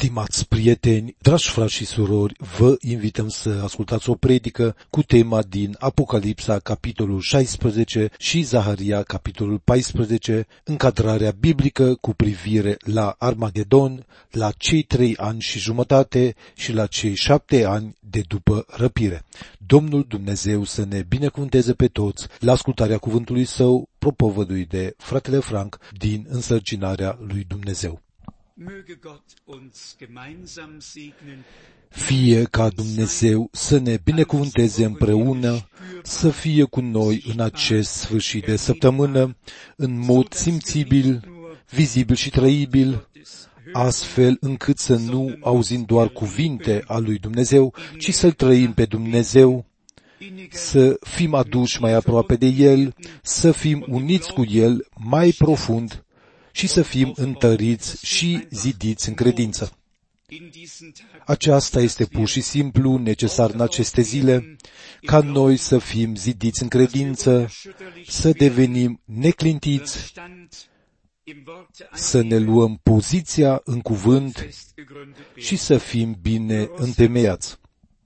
Stimați prieteni, dragi frați și surori, vă invităm să ascultați o predică cu tema din Apocalipsa, capitolul 16 și Zaharia, capitolul 14, încadrarea biblică cu privire la Armagedon, la cei 3 ani și jumătate și la cei 7 ani de după răpire. Domnul Dumnezeu să ne binecuvânteze pe toți la ascultarea cuvântului Său, propovăduit de fratele Frank din Însărcinarea lui Dumnezeu. Fie ca Dumnezeu să ne binecuvânteze împreună, să fie cu noi în acest sfârșit de săptămână, în mod simțibil, vizibil și trăibil, astfel încât să nu auzim doar cuvinte a lui Dumnezeu, ci să-L trăim pe Dumnezeu, să fim aduși mai aproape de El, să fim uniți cu El mai profund și să fim întăriți și zidiți în credință. Aceasta este pur și simplu necesar în aceste zile, ca noi să fim zidiți în credință, să devenim neclintiți, să ne luăm poziția în cuvânt și să fim bine întemeiați.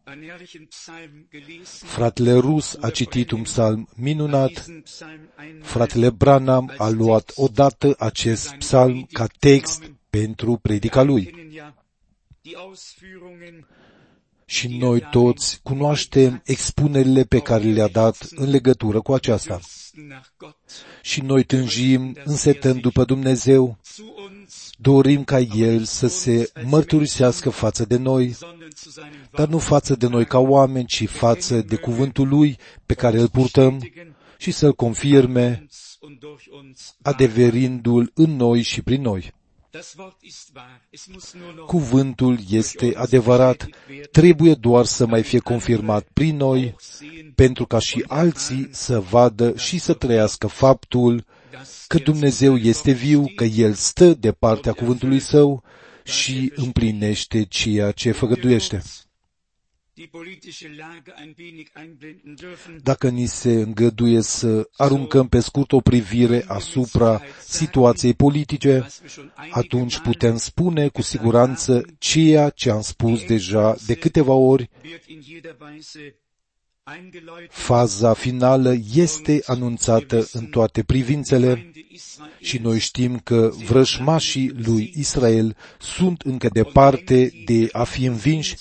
Fratele Rus a citit un psalm minunat. Fratele Branham a luat odată acest psalm ca text pentru predica lui. Și noi toți cunoaștem expunerile pe care le-a dat în legătură cu aceasta. Și noi tânjim, însetăm după Dumnezeu, dorim ca El să se mărturisească față de noi, dar nu față de noi ca oameni, ci față de cuvântul Lui pe care îl purtăm și să-L confirme, adeverindu-L în noi și prin noi. Cuvântul este adevărat, trebuie doar să mai fie confirmat prin noi, pentru ca și alții să vadă și să trăiască faptul că Dumnezeu este viu, că El stă de partea cuvântului Său și împlinește ceea ce făgăduiește. Dacă ni se îngăduie să aruncăm pe scurt o privire asupra situației politice, atunci putem spune cu siguranță ceea ce am spus deja de câteva ori. Faza finală este anunțată în toate privințele și noi știm că vrăjmașii lui Israel sunt încă departe de a fi învinși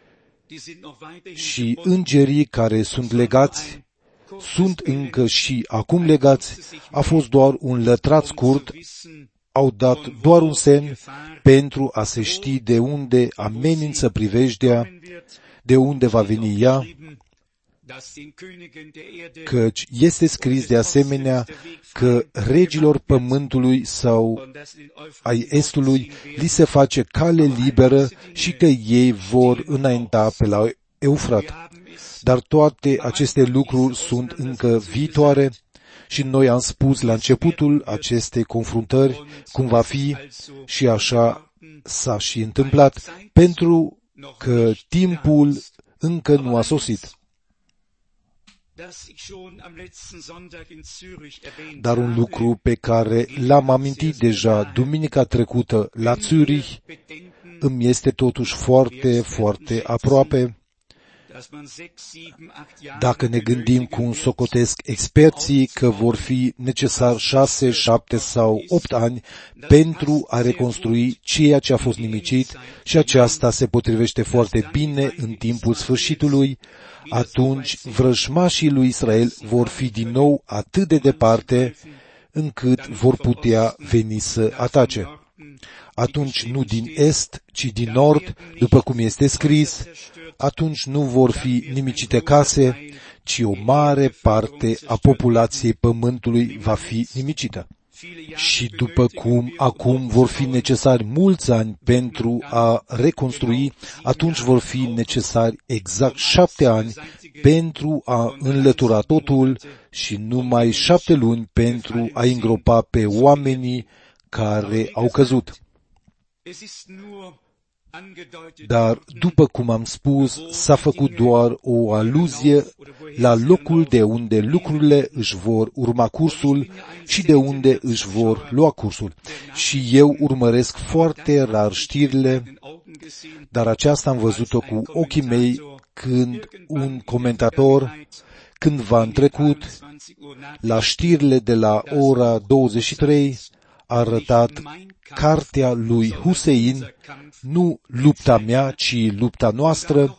și îngerii care sunt legați sunt încă și acum legați. A fost doar un lătrat scurt, au dat doar un semn pentru a se ști de unde amenință privejdea, de unde va veni ea, căci este scris de asemenea că regilor pământului sau ai estului li se face cale liberă și că ei vor înainta pe la Eufrat. Dar toate aceste lucruri sunt încă viitoare și noi am spus la începutul acestei confruntări cum va fi și așa s-a și întâmplat, pentru că timpul încă nu a sosit. Dar un lucru pe care l-am amintit deja duminica trecută la Zürich îmi este totuși foarte, foarte aproape. Dacă ne gândim cum socotesc experții că vor fi necesar 6, 7 sau 8 ani pentru a reconstrui ceea ce a fost nimicit și aceasta se potrivește foarte bine în timpul sfârșitului, atunci vrăjmașii lui Israel vor fi din nou atât de departe încât vor putea veni să atace. Atunci nu din est, ci din nord, după cum este scris, atunci nu vor fi nimicite case, ci o mare parte a populației pământului va fi nimicită. Și după cum acum vor fi necesari mulți ani pentru a reconstrui, atunci vor fi necesari exact 7 ani pentru a înlătura totul și numai 7 luni pentru a îngropa pe oamenii care au căzut. Dar, după cum am spus, s-a făcut doar o aluzie la locul de unde lucrurile își vor urma cursul și de unde își vor lua cursul. Și eu urmăresc foarte rar știrile dar aceasta am văzut-o cu ochii mei când un comentator, cândva în trecut, la știrile de la ora 23, a arătat cartea lui Hussein, nu lupta mea, ci lupta noastră,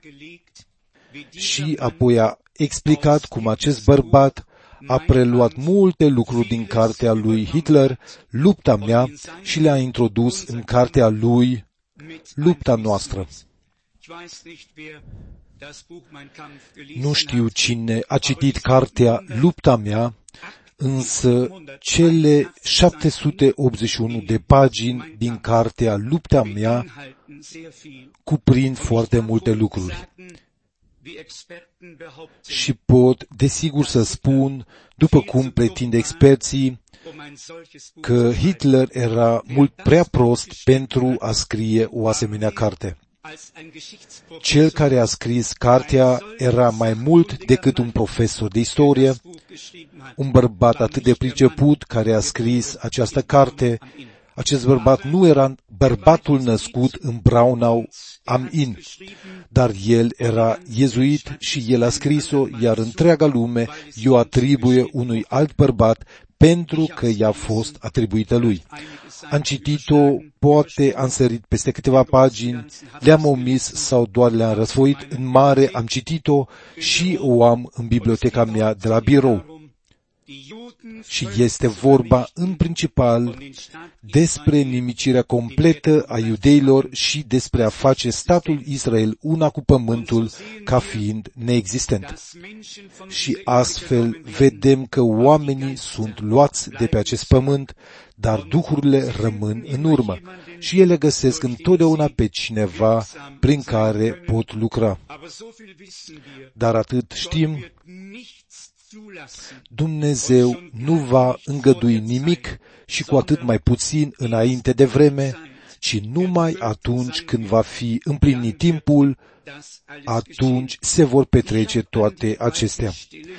și apoi a explicat cum acest bărbat a preluat multe lucruri din cartea lui Hitler, lupta mea, și le-a introdus în cartea lui, lupta noastră. Nu știu cine a citit cartea Lupta mea, însă cele 781 de pagini din cartea Lupta mea cuprind foarte multe lucruri. Și pot, desigur, să spun, după cum pretind experții, că Hitler era mult prea prost pentru a scrie o asemenea carte. Cel care a scris cartea era mai mult decât un profesor de istorie, un bărbat atât de priceput care a scris această carte. Acest bărbat nu era bărbatul născut în Braunau am Inn, dar el era iezuit și el a scris-o, iar întreaga lume i-o atribuie unui alt bărbat pentru că i-a fost atribuită lui. Am citit-o, poate am sărit peste câteva pagini, le-am omis sau doar le-am răsfoit. În mare am citit-o și o am în biblioteca mea de la birou. Și este vorba în principal despre nimicirea completă a iudeilor și despre a face statul Israel una cu pământul ca fiind neexistent. Și astfel vedem că oamenii sunt luați de pe acest pământ, dar duhurile rămân în urmă și ele găsesc întotdeauna pe cineva prin care pot lucra. Dar atât știm, Dumnezeu nu va îngădui nimic și cu atât mai puțin înainte de vreme, ci numai atunci când va fi împlinit timpul, atunci se vor petrece toate acestea.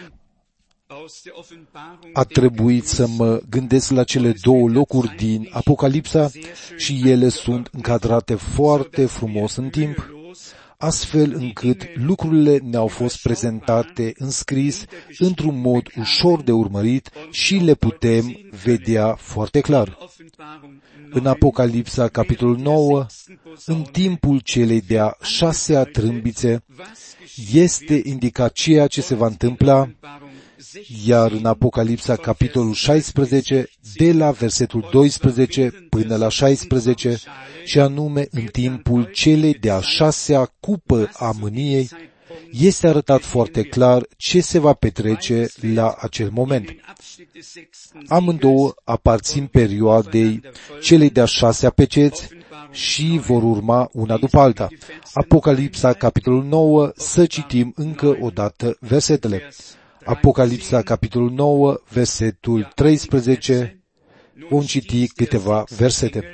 A trebuit să mă gândesc la cele două locuri din Apocalipsa și ele sunt încadrate foarte frumos în timp, astfel încât lucrurile ne-au fost prezentate în scris într-un mod ușor de urmărit și le putem vedea foarte clar. În Apocalipsa, capitolul 9, în timpul celei de-a 6-a trâmbițe, este indicat ceea ce se va întâmpla, iar în Apocalipsa, capitolul 16, de la versetul 12 până la 16, și anume în timpul celei de-a 6-a cupă a mâniei, este arătat foarte clar ce se va petrece la acel moment. Amândouă aparțin perioadei celei de-a 6-a peceți și vor urma una după alta. Apocalipsa, capitolul 9, să citim încă o dată versetele. Apocalipsa, capitolul 9, versetul 13, vom citi câteva versete.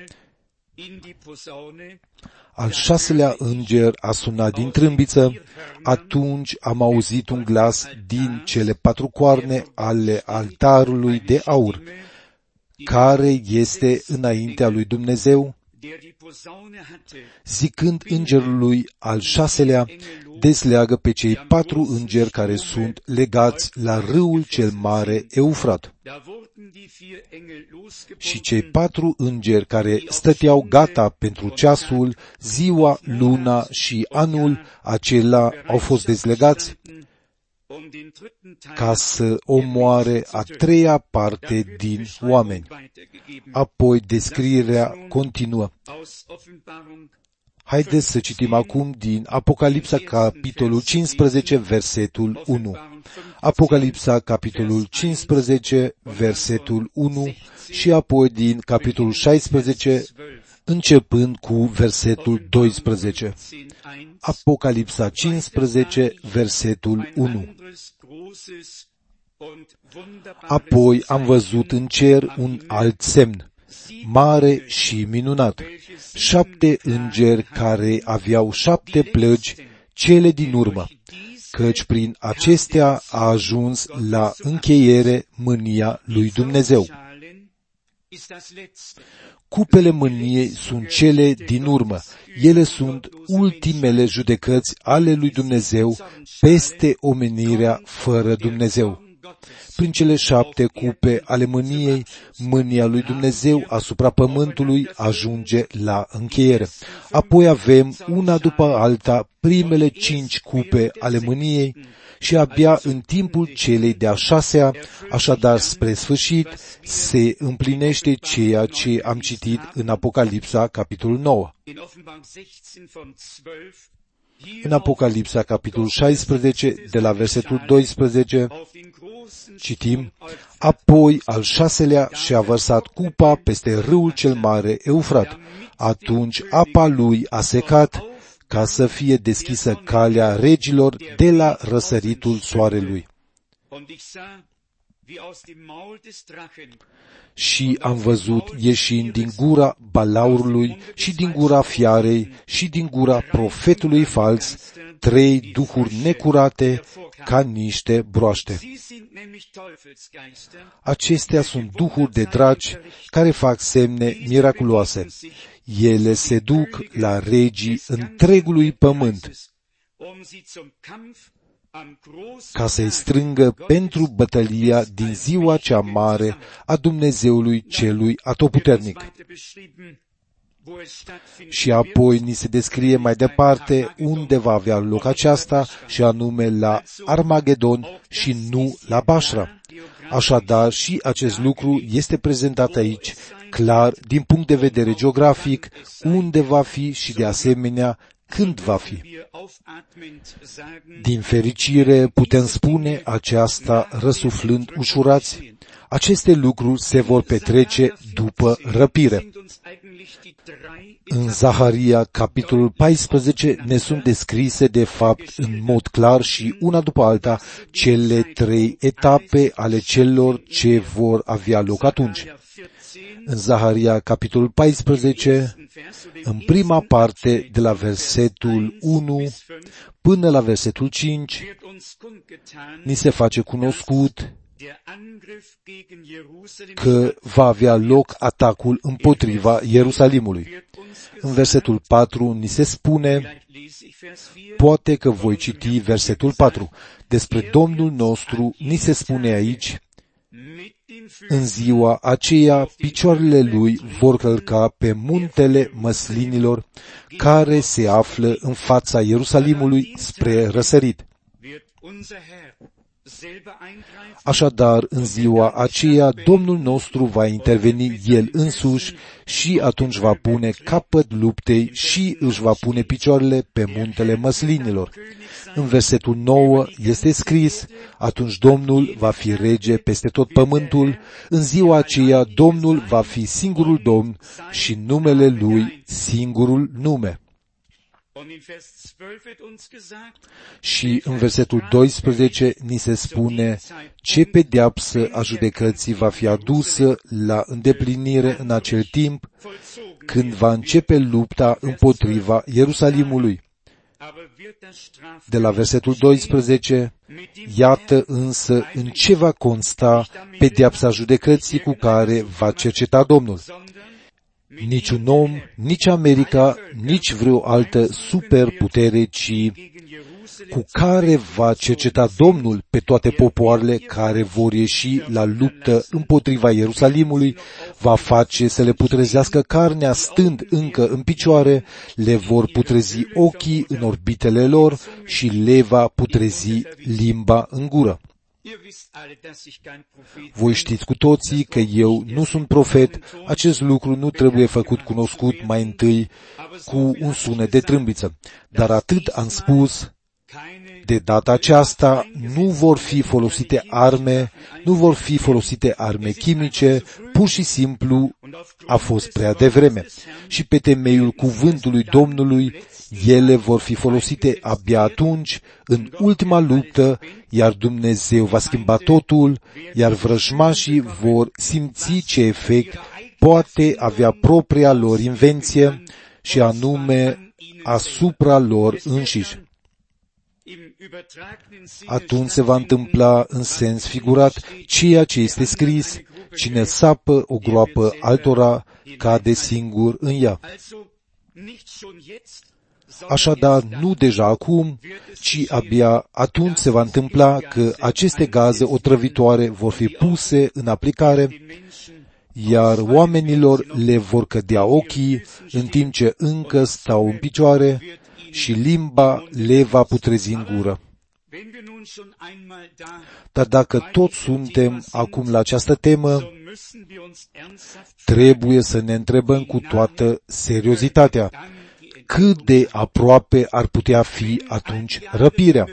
Al 6-lea înger a sunat din trâmbiță, atunci am auzit un glas din cele 4 coarne ale altarului de aur, care este înaintea lui Dumnezeu, zicând îngerului al 6-lea, dezleagă pe cei 4 îngeri care sunt legați la râul cel mare Eufrat. Și cei 4 îngeri care stăteau gata pentru ceasul, ziua, luna și anul acela au fost dezlegați ca să omoare a 3-a parte din oameni. Apoi descrierea continuă. Haideți să citim acum din Apocalipsa, capitolul 15, versetul 1. Apocalipsa, capitolul 15, versetul 1 și apoi din capitolul 16, începând cu versetul 12. Apocalipsa 15, versetul 1. Apoi am văzut în cer un alt semn, mare și minunat, 7 îngeri care aveau 7 plăgi, cele din urmă, căci prin acestea a ajuns la încheiere mânia lui Dumnezeu. Cupele mâniei sunt cele din urmă. Ele sunt ultimele judecăți ale lui Dumnezeu peste omenirea fără Dumnezeu. Prin cele 7 cupe ale mâniei, mânia lui Dumnezeu asupra pământului ajunge la încheiere. Apoi avem, una după alta, primele 5 cupe ale mâniei și abia în timpul celei de-a 6-a, așadar spre sfârșit, se împlinește ceea ce am citit în Apocalipsa, capitolul 9. În Apocalipsa, capitolul 16, de la versetul 12, citim: Apoi al 6-lea și-a vărsat cupa peste râul cel mare Eufrat. Atunci apa lui a secat, ca să fie deschisă calea regilor de la răsăritul soarelui. Și am văzut ieșind din gura balaurului și din gura fiarei și din gura profetului fals 3 duhuri necurate ca niște broaște. Acestea sunt duhuri de draci care fac semne miraculoase. Ele se duc la regii întregului pământ ca să-i strângă pentru bătălia din ziua cea mare a Dumnezeului celui atotputernic. Și apoi ni se descrie mai departe unde va avea loc aceasta, și anume la Armagedon și nu la Bașra. Așadar, și acest lucru este prezentat aici clar din punct de vedere geografic, unde va fi și de asemenea când va fi. Din fericire putem spune aceasta răsuflând ușurați. Aceste lucruri se vor petrece după răpire. În Zaharia, capitolul 14, ne sunt descrise de fapt în mod clar și una după alta cele 3 etape ale celor ce vor avea loc atunci. În Zaharia, capitolul 14, în prima parte, de la versetul 1 până la versetul 5, ni se face cunoscut că va avea loc atacul împotriva Ierusalimului. În versetul 4 ni se spune, poate că voi citi versetul 4, despre Domnul nostru ni se spune aici: în ziua aceea, picioarele lui vor călca pe muntele măslinilor, care se află în fața Ierusalimului spre răsărit. Așadar, în ziua aceea, Domnul nostru va interveni El însuși și atunci va pune capăt luptei și își va pune picioarele pe muntele măslinilor. În versetul 9 este scris: atunci Domnul va fi rege peste tot pământul, în ziua aceea Domnul va fi singurul Domn și numele Lui singurul nume. Și în versetul 12 ni se spune ce pedeapsă a judecății va fi adusă la îndeplinire în acel timp, când va începe lupta împotriva Ierusalimului. De la versetul 12, iată însă în ce va consta pedeapsa judecății cu care va cerceta Domnul. Niciun om, nici America, nici vreo altă superputere, ci cu care va cerceta Domnul pe toate popoarele care vor ieși la luptă împotriva Ierusalimului, va face să le putrezească carnea stând încă în picioare, le vor putrezi ochii în orbitele lor și le va putrezi limba în gură. Voi știți cu toții că eu nu sunt profet, acest lucru nu trebuie făcut cunoscut mai întâi cu un sunet de trâmbiță. Dar atât am spus, de data aceasta nu vor fi folosite arme, nu vor fi folosite arme chimice, pur și simplu a fost prea devreme. Și pe temeiul cuvântului Domnului, ele vor fi folosite abia atunci, în ultima luptă, iar Dumnezeu va schimba totul, iar vrăjmașii vor simți ce efect poate avea propria lor invenție, și anume asupra lor înșiși. Atunci se va întâmpla în sens figurat ceea ce este scris: Cine sapă o groapă altora, cade singur în ea. Așadar, nu deja acum, ci abia atunci se va întâmpla că aceste gaze otrăvitoare vor fi puse în aplicare, iar oamenilor le vor cădea ochii în timp ce încă stau în picioare și limba le va putrezi în gură. Dar dacă tot suntem acum la această temă, trebuie să ne întrebăm cu toată seriozitatea cât de aproape ar putea fi atunci răpirea.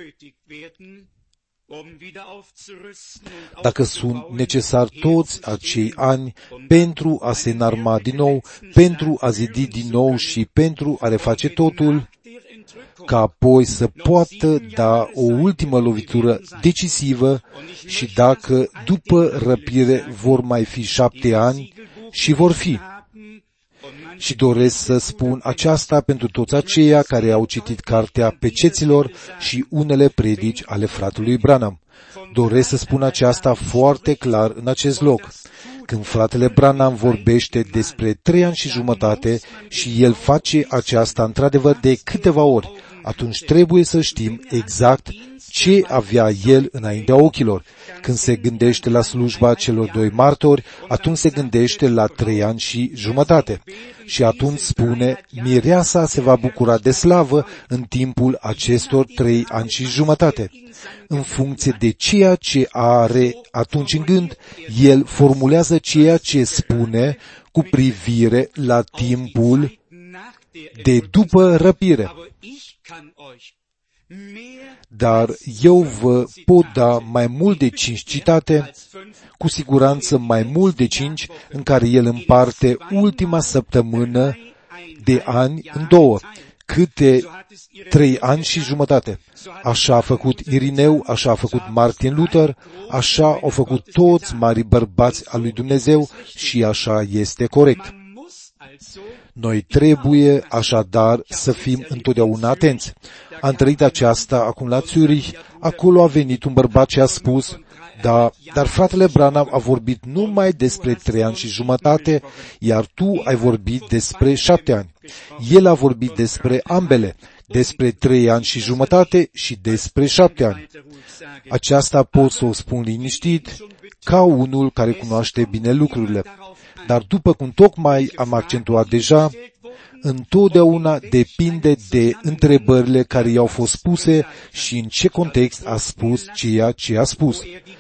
Dacă sunt necesari toți acei ani pentru a se înarma din nou, pentru a zidi din nou și pentru a reface totul, ca apoi să poată da o ultimă lovitură decisivă și dacă după răpire vor mai fi 7 ani și vor fi. Și doresc să spun aceasta pentru toți aceia care au citit cartea Peceților și unele predici ale fratelui Branham. Doresc să spun aceasta foarte clar în acest loc. Când fratele Branham vorbește despre 3 ani și jumătate și el face aceasta într-adevăr de câteva ori, atunci trebuie să știm exact ce avea el înaintea ochilor. Când se gândește la slujba celor 2 martori, atunci se gândește la 3 ani și jumătate. Și atunci spune, mireasa se va bucura de slavă în timpul acestor 3 ani și jumătate. În funcție de ceea ce are atunci în gând, el formulează ceea ce spune cu privire la timpul de după răpire. Dar eu vă pot da mai mult de 5 citate, cu siguranță mai mult de 5, în care el împarte ultima săptămână de ani în 2, câte 3 ani și jumătate. Așa a făcut Irineu, așa a făcut Martin Luther, așa au făcut toți marii bărbați al lui Dumnezeu și așa este corect. Noi trebuie așadar să fim întotdeauna atenți. Am trăit aceasta acum la Zurich, acolo a venit un bărbat și a spus, dar fratele Branham a vorbit numai despre 3 ani și jumătate, iar tu ai vorbit despre 7 ani. El a vorbit despre ambele, despre 3 ani și jumătate și despre 7 ani. Aceasta pot să o spun liniștit, ca unul care cunoaște bine lucrurile. Dar după cum tocmai am accentuat deja, întotdeauna depinde de întrebările care i-au fost puse și în ce context a spus ceea ce a spus.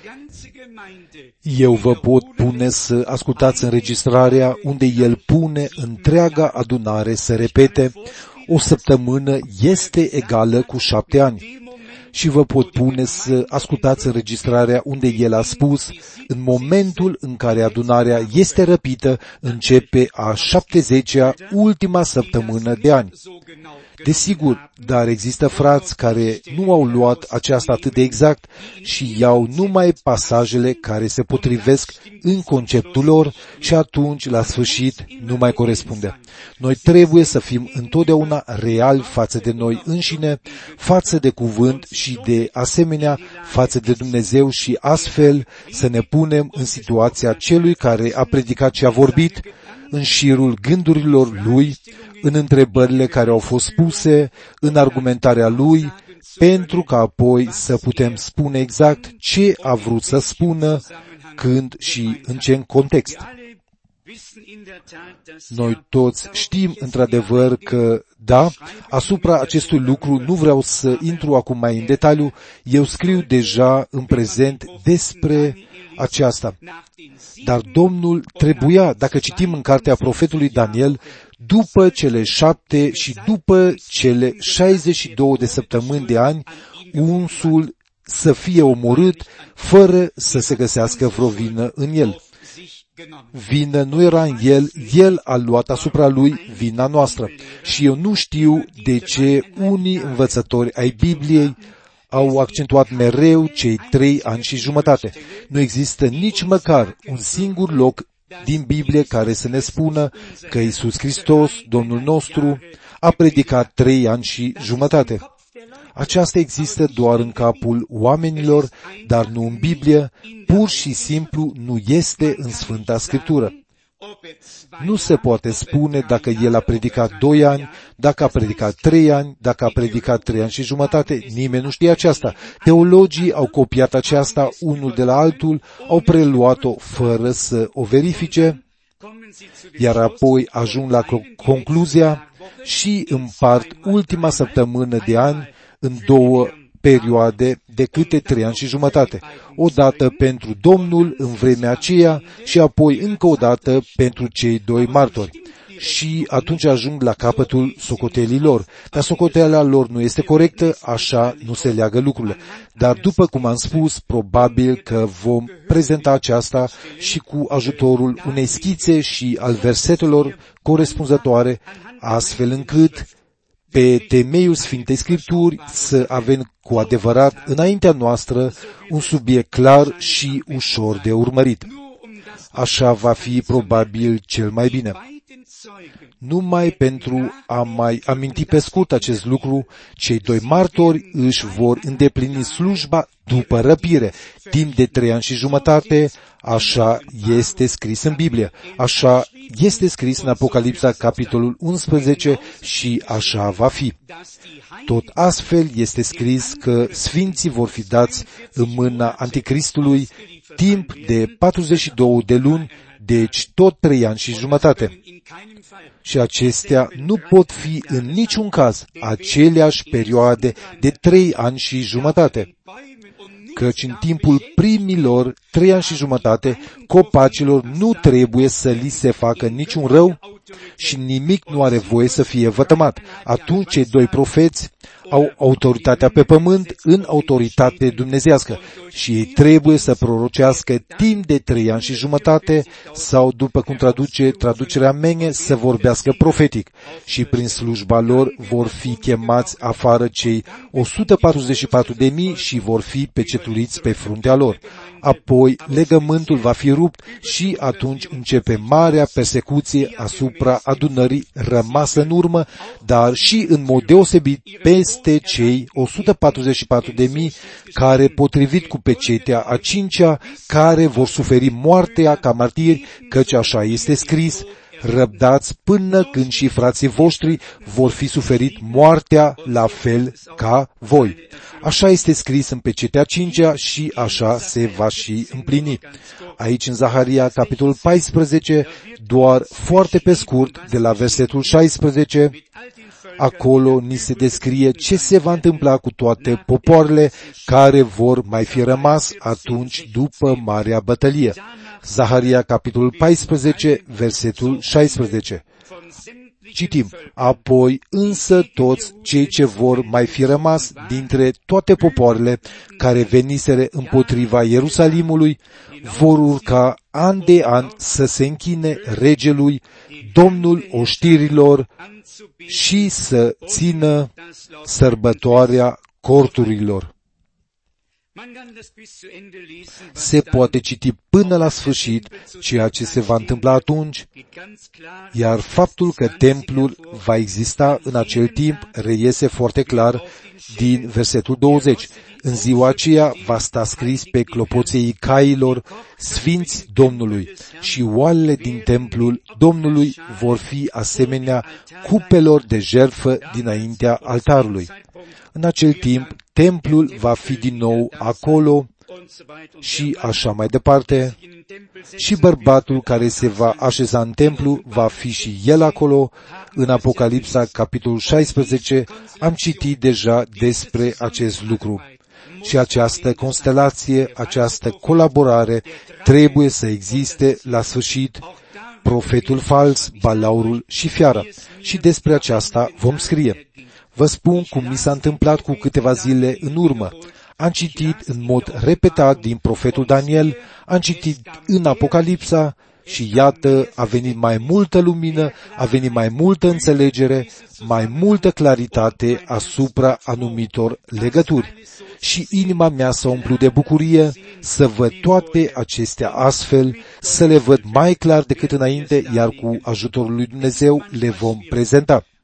Eu vă pot pune să ascultați înregistrarea unde el pune întreaga adunare să repete, o săptămână este egală cu 7 ani. Și vă pot pune să ascultați înregistrarea unde el a spus, în momentul în care adunarea este răpită, începe a 70-a ultima săptămână de ani. Desigur, dar există frați care nu au luat aceasta atât de exact și iau numai pasajele care se potrivesc în conceptul lor și atunci, la sfârșit, nu mai corespunde. Noi trebuie să fim întotdeauna reali față de noi înșine, față de cuvânt și de asemenea față de Dumnezeu și astfel să ne punem în situația celui care a predicat și a vorbit, în șirul gândurilor lui, în întrebările care au fost puse, în argumentarea lui, pentru ca apoi să putem spune exact ce a vrut să spună, când și în ce context. Noi toți știm într-adevăr că, da, asupra acestui lucru nu vreau să intru acum mai în detaliu, eu scriu deja în prezent despre aceasta. Dar Domnul trebuia, dacă citim în cartea profetului Daniel, după cele 7 și după cele 62 de săptămâni de ani, unsul să fie omorât fără să se găsească vreo vină în el. Vină nu era în el a luat asupra lui vina noastră. Și eu nu știu de ce unii învățători ai Bibliei au accentuat mereu cei 3 ani și jumătate. Nu există nici măcar un singur loc din Biblie care să ne spună că Iisus Hristos, Domnul nostru, a predicat 3 ani și jumătate. Aceasta există doar în capul oamenilor, dar nu în Biblie, pur și simplu nu este în Sfânta Scriptură. Nu se poate spune dacă el a predicat 2 ani, dacă a predicat 3 ani, dacă a predicat 3 ani și jumătate. Nimeni nu știe aceasta. Teologii au copiat aceasta unul de la altul, au preluat-o fără să o verifice, iar apoi ajung la concluzia și împart ultima săptămână de ani în 2 perioade de câte 3 ani și jumătate. O dată pentru Domnul în vremea aceea și apoi încă o dată pentru cei 2 martori. Și atunci ajung la capătul socotelii lor. Dar socoteala lor nu este corectă, așa nu se leagă lucrurile. Dar după cum am spus, probabil că vom prezenta aceasta și cu ajutorul unei schițe și al versetelor corespunzătoare, astfel încât pe temeiul Sfintei Scripturi să avem cu adevărat înaintea noastră un subiect clar și ușor de urmărit. Așa va fi probabil cel mai bine. Numai pentru a mai aminti pe scurt acest lucru, cei 2 martori își vor îndeplini slujba după răpire, timp de 3 ani și jumătate, așa este scris în Biblie, așa este scris în Apocalipsa, capitolul 11 și așa va fi. Tot astfel este scris că sfinții vor fi dați în mâna Anticristului timp de 42 de luni, deci tot 3 ani și jumătate. Și acestea nu pot fi în niciun caz aceleași perioade de 3 ani și jumătate, căci în timpul primilor 3 ani și jumătate, copacilor nu trebuie să li se facă niciun rău și nimic nu are voie să fie vătămat. Atunci cei 2 profeți au autoritatea pe pământ în autoritate dumnezească și ei trebuie să prorocească timp de 3 ani și jumătate sau, după cum traduce traducerea Menge, să vorbească profetic și prin slujba lor vor fi chemați afară cei 144.000 și vor fi pecetluiți pe fruntea lor. Apoi legământul va fi rupt și atunci începe marea persecuție asupra adunării rămasă în urmă, dar și în mod deosebit peste cei 144.000 care, potrivit cu pecetea a 5-a, care vor suferi moartea ca martiri, căci așa este scris, răbdați până când și frații voștri vor fi suferit moartea la fel ca voi. Așa este scris în pecetea 5-a și așa se va și împlini. Aici în Zaharia, capitolul 14, doar foarte pe scurt, de la versetul 16, acolo ni se descrie ce se va întâmpla cu toate popoarele care vor mai fi rămas atunci după marea bătălie. Zaharia, capitolul 14, versetul 16. Citim, apoi însă toți cei ce vor mai fi rămas dintre toate popoarele care veniseră împotriva Ierusalimului vor urca an de an să se închine regelui, Domnul oștirilor și să țină sărbătoarea corturilor. Se poate citi până la sfârșit ceea ce se va întâmpla atunci, iar faptul că templul va exista în acel timp reiese foarte clar din versetul 20. În ziua aceea va sta scris pe clopoței cailor Sfinți Domnului și oalele din templul Domnului vor fi asemenea cupelor de jertfă dinaintea altarului. În acel timp, templul va fi din nou acolo și așa mai departe. Și bărbatul care se va așeza în templu va fi și el acolo. În Apocalipsa, capitolul 16, am citit deja despre acest lucru. Și această constelație, această colaborare trebuie să existe la sfârșit, profetul fals, balaurul și fiara. Și despre aceasta vom scrie. Vă spun cum mi s-a întâmplat cu câteva zile în urmă. Am citit în mod repetat din profetul Daniel, am citit în Apocalipsa și iată, a venit mai multă lumină, a venit mai multă înțelegere, mai multă claritate asupra anumitor legături. Și inima mea s-a umplut de bucurie să văd toate acestea astfel, să le văd mai clar decât înainte, iar cu ajutorul lui Dumnezeu le vom prezenta.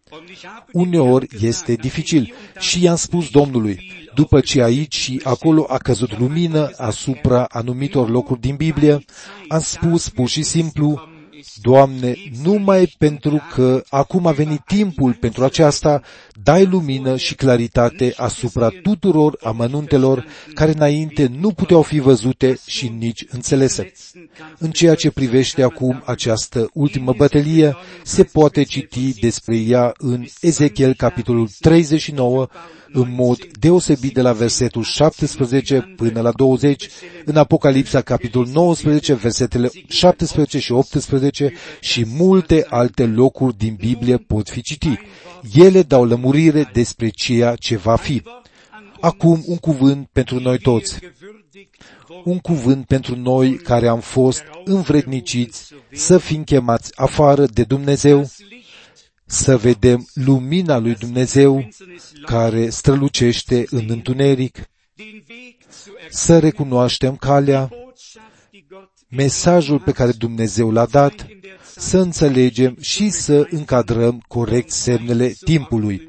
Uneori este dificil și i-am spus Domnului, după ce aici și acolo a căzut lumină asupra anumitor locuri din Biblie, am spus pur și simplu, Doamne, numai pentru că acum a venit timpul pentru aceasta, dai lumină și claritate asupra tuturor amănuntelor care înainte nu puteau fi văzute și nici înțelese. În ceea ce privește acum această ultimă bătălie, se poate citi despre ea în Ezechiel, capitolul 39, în mod deosebit de la versetul 17 până la 20, în Apocalipsa, capitolul 19, versetele 17 și 18 și multe alte locuri din Biblie pot fi citite. Ele dau lămurire despre ceea ce va fi. Acum un cuvânt pentru noi toți. Un cuvânt pentru noi care am fost învredniciți să fim chemați afară de Dumnezeu, să vedem lumina lui Dumnezeu care strălucește în întuneric, să recunoaștem calea, mesajul pe care Dumnezeu l-a dat, să înțelegem și să încadrăm corect semnele timpului.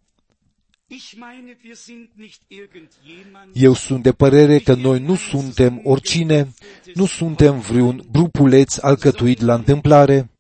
Eu sunt de părere că noi nu suntem oricine, nu suntem vreun grupuleț alcătuit la întâmplare,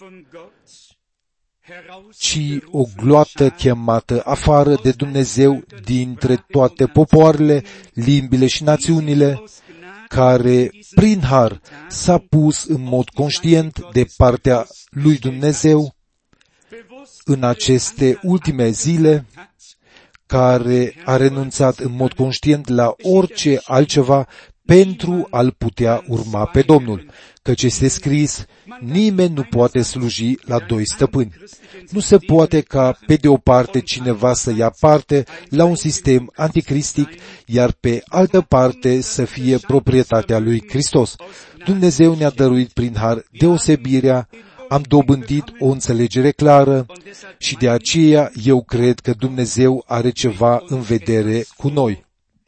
ci o gloată chemată afară de Dumnezeu dintre toate popoarele, limbile și națiunile, care, prin har, s-a pus în mod conștient de partea lui Dumnezeu în aceste ultime zile, care a renunțat în mod conștient la orice altceva pentru a-L putea urma pe Domnul, căci este scris, nimeni nu poate sluji la doi stăpâni. Nu se poate ca pe de o parte cineva să ia parte la un sistem anticristic, iar pe altă parte să fie proprietatea lui Hristos. Dumnezeu ne-a dăruit prin har deosebirea, am dobândit o înțelegere clară și de aceea eu cred că Dumnezeu are ceva în vedere cu noi.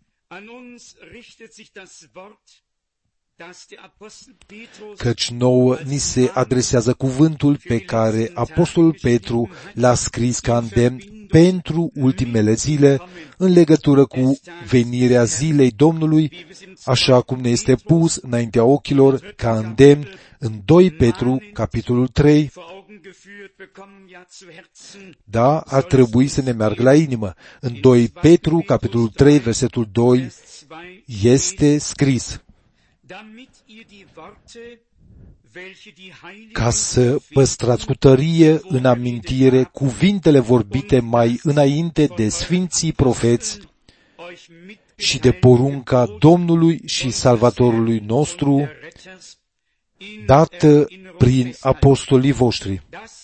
Căci nouă ni se adresează cuvântul pe care Apostolul Petru l-a scris ca îndemn pentru ultimele zile în legătură cu venirea zilei Domnului, așa cum ne este pus înaintea ochilor ca îndemn în 2 Petru, capitolul 3. Da, ar trebui să ne meargă la inimă. În 2 Petru, capitolul 3, versetul 2, este scris: ca să păstrați cu tărie în amintire cuvintele vorbite mai înainte de sfinții profeți și de porunca Domnului și Salvatorului nostru, dată prin apostolii voștri.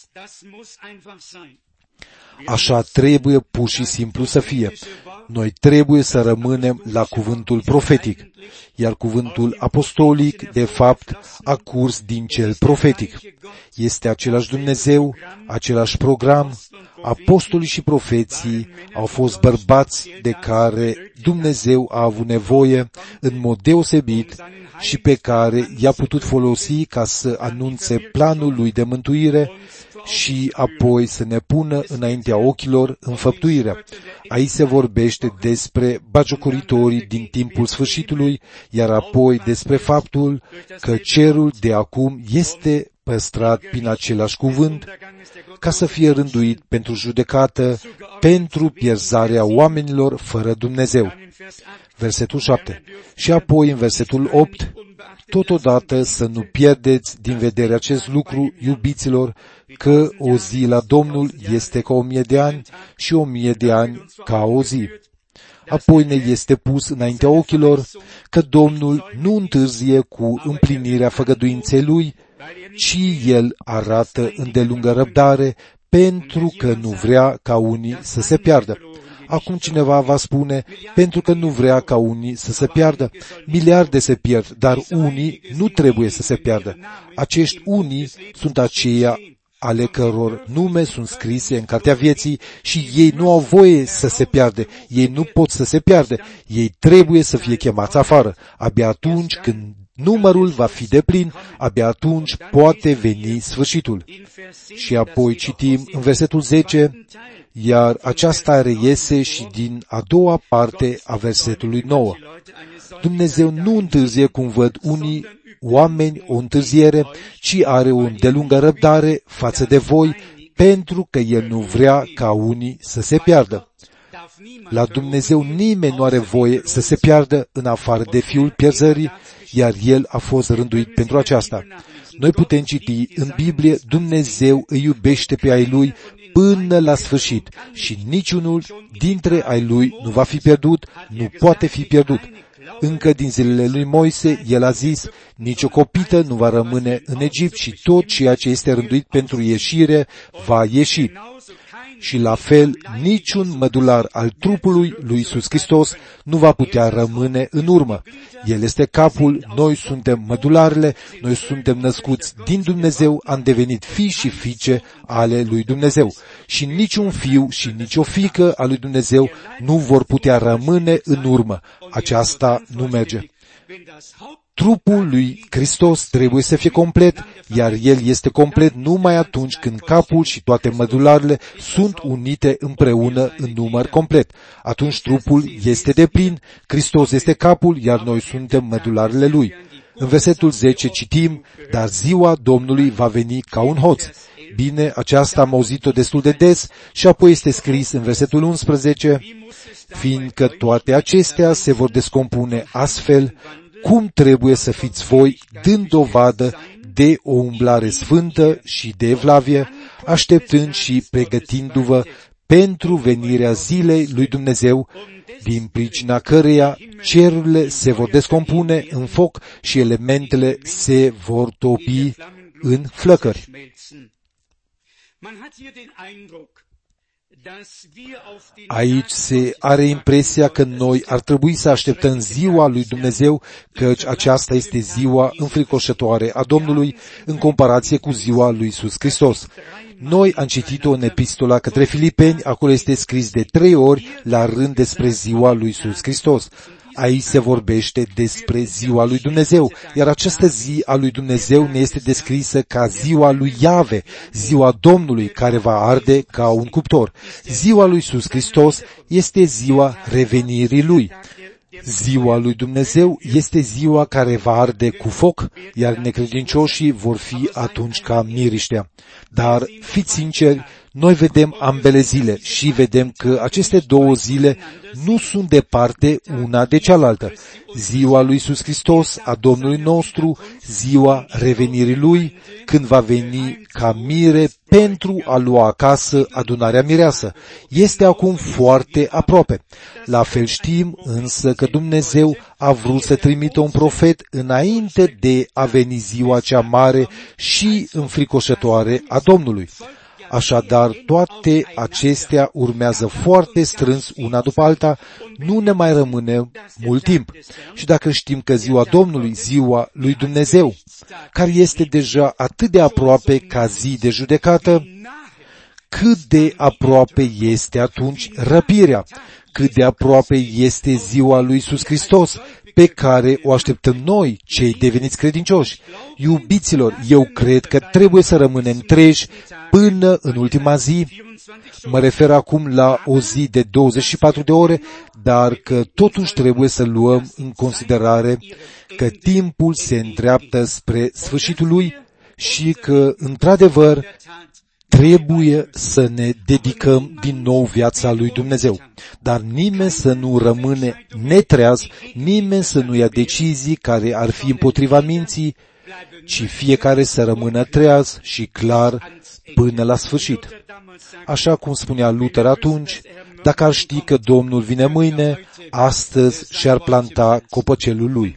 Așa trebuie pur și simplu să fie. Noi trebuie să rămânem la cuvântul profetic, iar cuvântul apostolic, de fapt, a curs din cel profetic. Este același Dumnezeu, același program. Apostolii și profeții au fost bărbați de care Dumnezeu a avut nevoie în mod deosebit și pe care i-a putut folosi ca să anunțe planul lui de mântuire și apoi să ne pună înaintea ochilor înfăptuirea. Aici se vorbește despre bagiocoritorii din timpul sfârșitului, iar apoi despre faptul că cerul de acum este păstrat prin același cuvânt, ca să fie rânduit pentru judecată, pentru pierzarea oamenilor fără Dumnezeu. Versetul 7. Și apoi în versetul 8, totodată să nu pierdeți din vedere acest lucru, iubiților, că o zi la Domnul este ca 1000 de ani și 1000 de ani ca o zi. Apoi ne este pus înaintea ochilor că Domnul nu întârzie cu împlinirea făgăduinței Lui, ci El arată îndelungă răbdare pentru că nu vrea ca unii să se piardă. Acum cineva va spune, pentru că nu vrea ca unii să se piardă. Miliarde se pierd, dar unii nu trebuie să se piardă. Acești unii sunt aceia ale căror nume sunt scrise în cartea vieții și ei nu au voie să se piardă. Ei nu pot să se piardă. Ei trebuie să fie chemați afară. Abia atunci când numărul va fi deplin, abia atunci poate veni sfârșitul. Și apoi citim în versetul 10, iar aceasta reiese și din a doua parte a versetului 9. Dumnezeu nu întârzie cum văd unii oameni o întârziere, ci are o îndelungă răbdare față de voi, pentru că El nu vrea ca unii să se piardă. La Dumnezeu nimeni nu are voie să se piardă în afară de Fiul pierzării, iar El a fost rânduit pentru aceasta. Noi putem citi în Biblie, Dumnezeu îi iubește pe ai Lui până la sfârșit și niciunul dintre ai Lui nu va fi pierdut, nu poate fi pierdut. Încă din zilele lui Moise, el a zis, nici o copită nu va rămâne în Egipt și tot ceea ce este rânduit pentru ieșire va ieși. Și la fel, niciun mădular al trupului lui Iisus Hristos nu va putea rămâne în urmă. El este capul, noi suntem mădularele, noi suntem născuți din Dumnezeu, am devenit fii și fiice ale lui Dumnezeu. Și niciun fiu și nici o fiică a lui Dumnezeu nu vor putea rămâne în urmă. Aceasta nu merge. Trupul lui Hristos trebuie să fie complet, iar El este complet numai atunci când capul și toate mădularele sunt unite împreună în număr complet. Atunci trupul este deplin, Hristos este capul, iar noi suntem mădularele Lui. În versetul 10 citim, dar ziua Domnului va veni ca un hoț. Bine, aceasta am auzit-o destul de des și apoi este scris în versetul 11, fiindcă toate acestea se vor descompune astfel, cum trebuie să fiți voi, dând dovadă de o umblare sfântă și de evlavie, așteptând și pregătindu-vă pentru venirea zilei lui Dumnezeu, din pricina căreia cerurile se vor descompune în foc și elementele se vor topi în flăcări. Aici se are impresia că noi ar trebui să așteptăm ziua lui Dumnezeu, căci aceasta este ziua înfricoșătoare a Domnului în comparație cu ziua lui Iisus Hristos. Noi am citit-o în epistola către Filipeni, acolo este scris de 3 ori la rând despre ziua lui Iisus Hristos. Aici se vorbește despre ziua lui Dumnezeu, iar această zi a lui Dumnezeu ne este descrisă ca ziua lui Iave, ziua Domnului care va arde ca un cuptor. Ziua lui Iisus Hristos este ziua revenirii Lui. Ziua lui Dumnezeu este ziua care va arde cu foc, iar necredincioșii vor fi atunci ca miriștea. Dar, fiți sinceri, noi vedem ambele zile și vedem că aceste două zile nu sunt departe una de cealaltă. Ziua lui Iisus Hristos, a Domnului nostru, ziua revenirii Lui, când va veni ca mire pentru a lua acasă adunarea mireasă, este acum foarte aproape. La fel știm însă că Dumnezeu a vrut să trimită un profet înainte de a veni ziua cea mare și înfricoșătoare a Domnului. Așadar, toate acestea urmează foarte strâns una după alta, nu ne mai rămâne mult timp. Și dacă știm că ziua Domnului, ziua lui Dumnezeu, care este deja atât de aproape ca zi de judecată, cât de aproape este atunci răpirea, cât de aproape este ziua lui Iisus Hristos, pe care o așteptăm noi, cei deveniți credincioși. Iubiților, eu cred că trebuie să rămânem treji până în ultima zi. Mă refer acum la o zi de 24 de ore, dar că totuși trebuie să luăm în considerare că timpul se îndreaptă spre sfârșitul lui și că, într-adevăr, trebuie să ne dedicăm din nou viața lui Dumnezeu. Dar nimeni să nu rămâne netreaz, nimeni să nu ia decizii care ar fi împotriva minții, ci fiecare să rămână treaz și clar până la sfârșit. Așa cum spunea Luther atunci, dacă ar ști că Domnul vine mâine, astăzi și-ar planta copăcelul lui.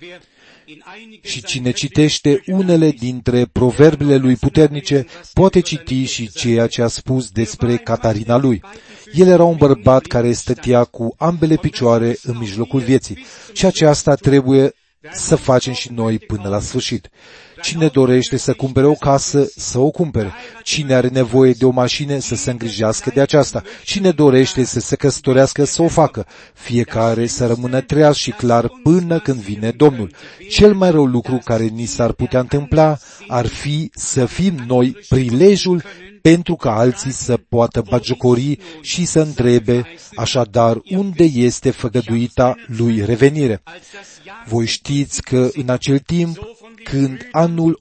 Și cine citește unele dintre proverbele lui puternice, poate citi și ceea ce a spus despre Catarina lui. El era un bărbat care stătea cu ambele picioare în mijlocul vieții. Și aceasta trebuie să facem și noi până la sfârșit. Cine dorește să cumpere o casă, să o cumpere. Cine are nevoie de o mașină, să se îngrijească de aceasta. Cine dorește să se căsătorească, să o facă. Fiecare să rămână treaz și clar până când vine Domnul. Cel mai rău lucru care ni s-ar putea întâmpla ar fi să fim noi prilejul pentru ca alții să poată batjocori și să întrebe, așadar, unde este făgăduita lui revenire. Voi știți că în acel timp, când anul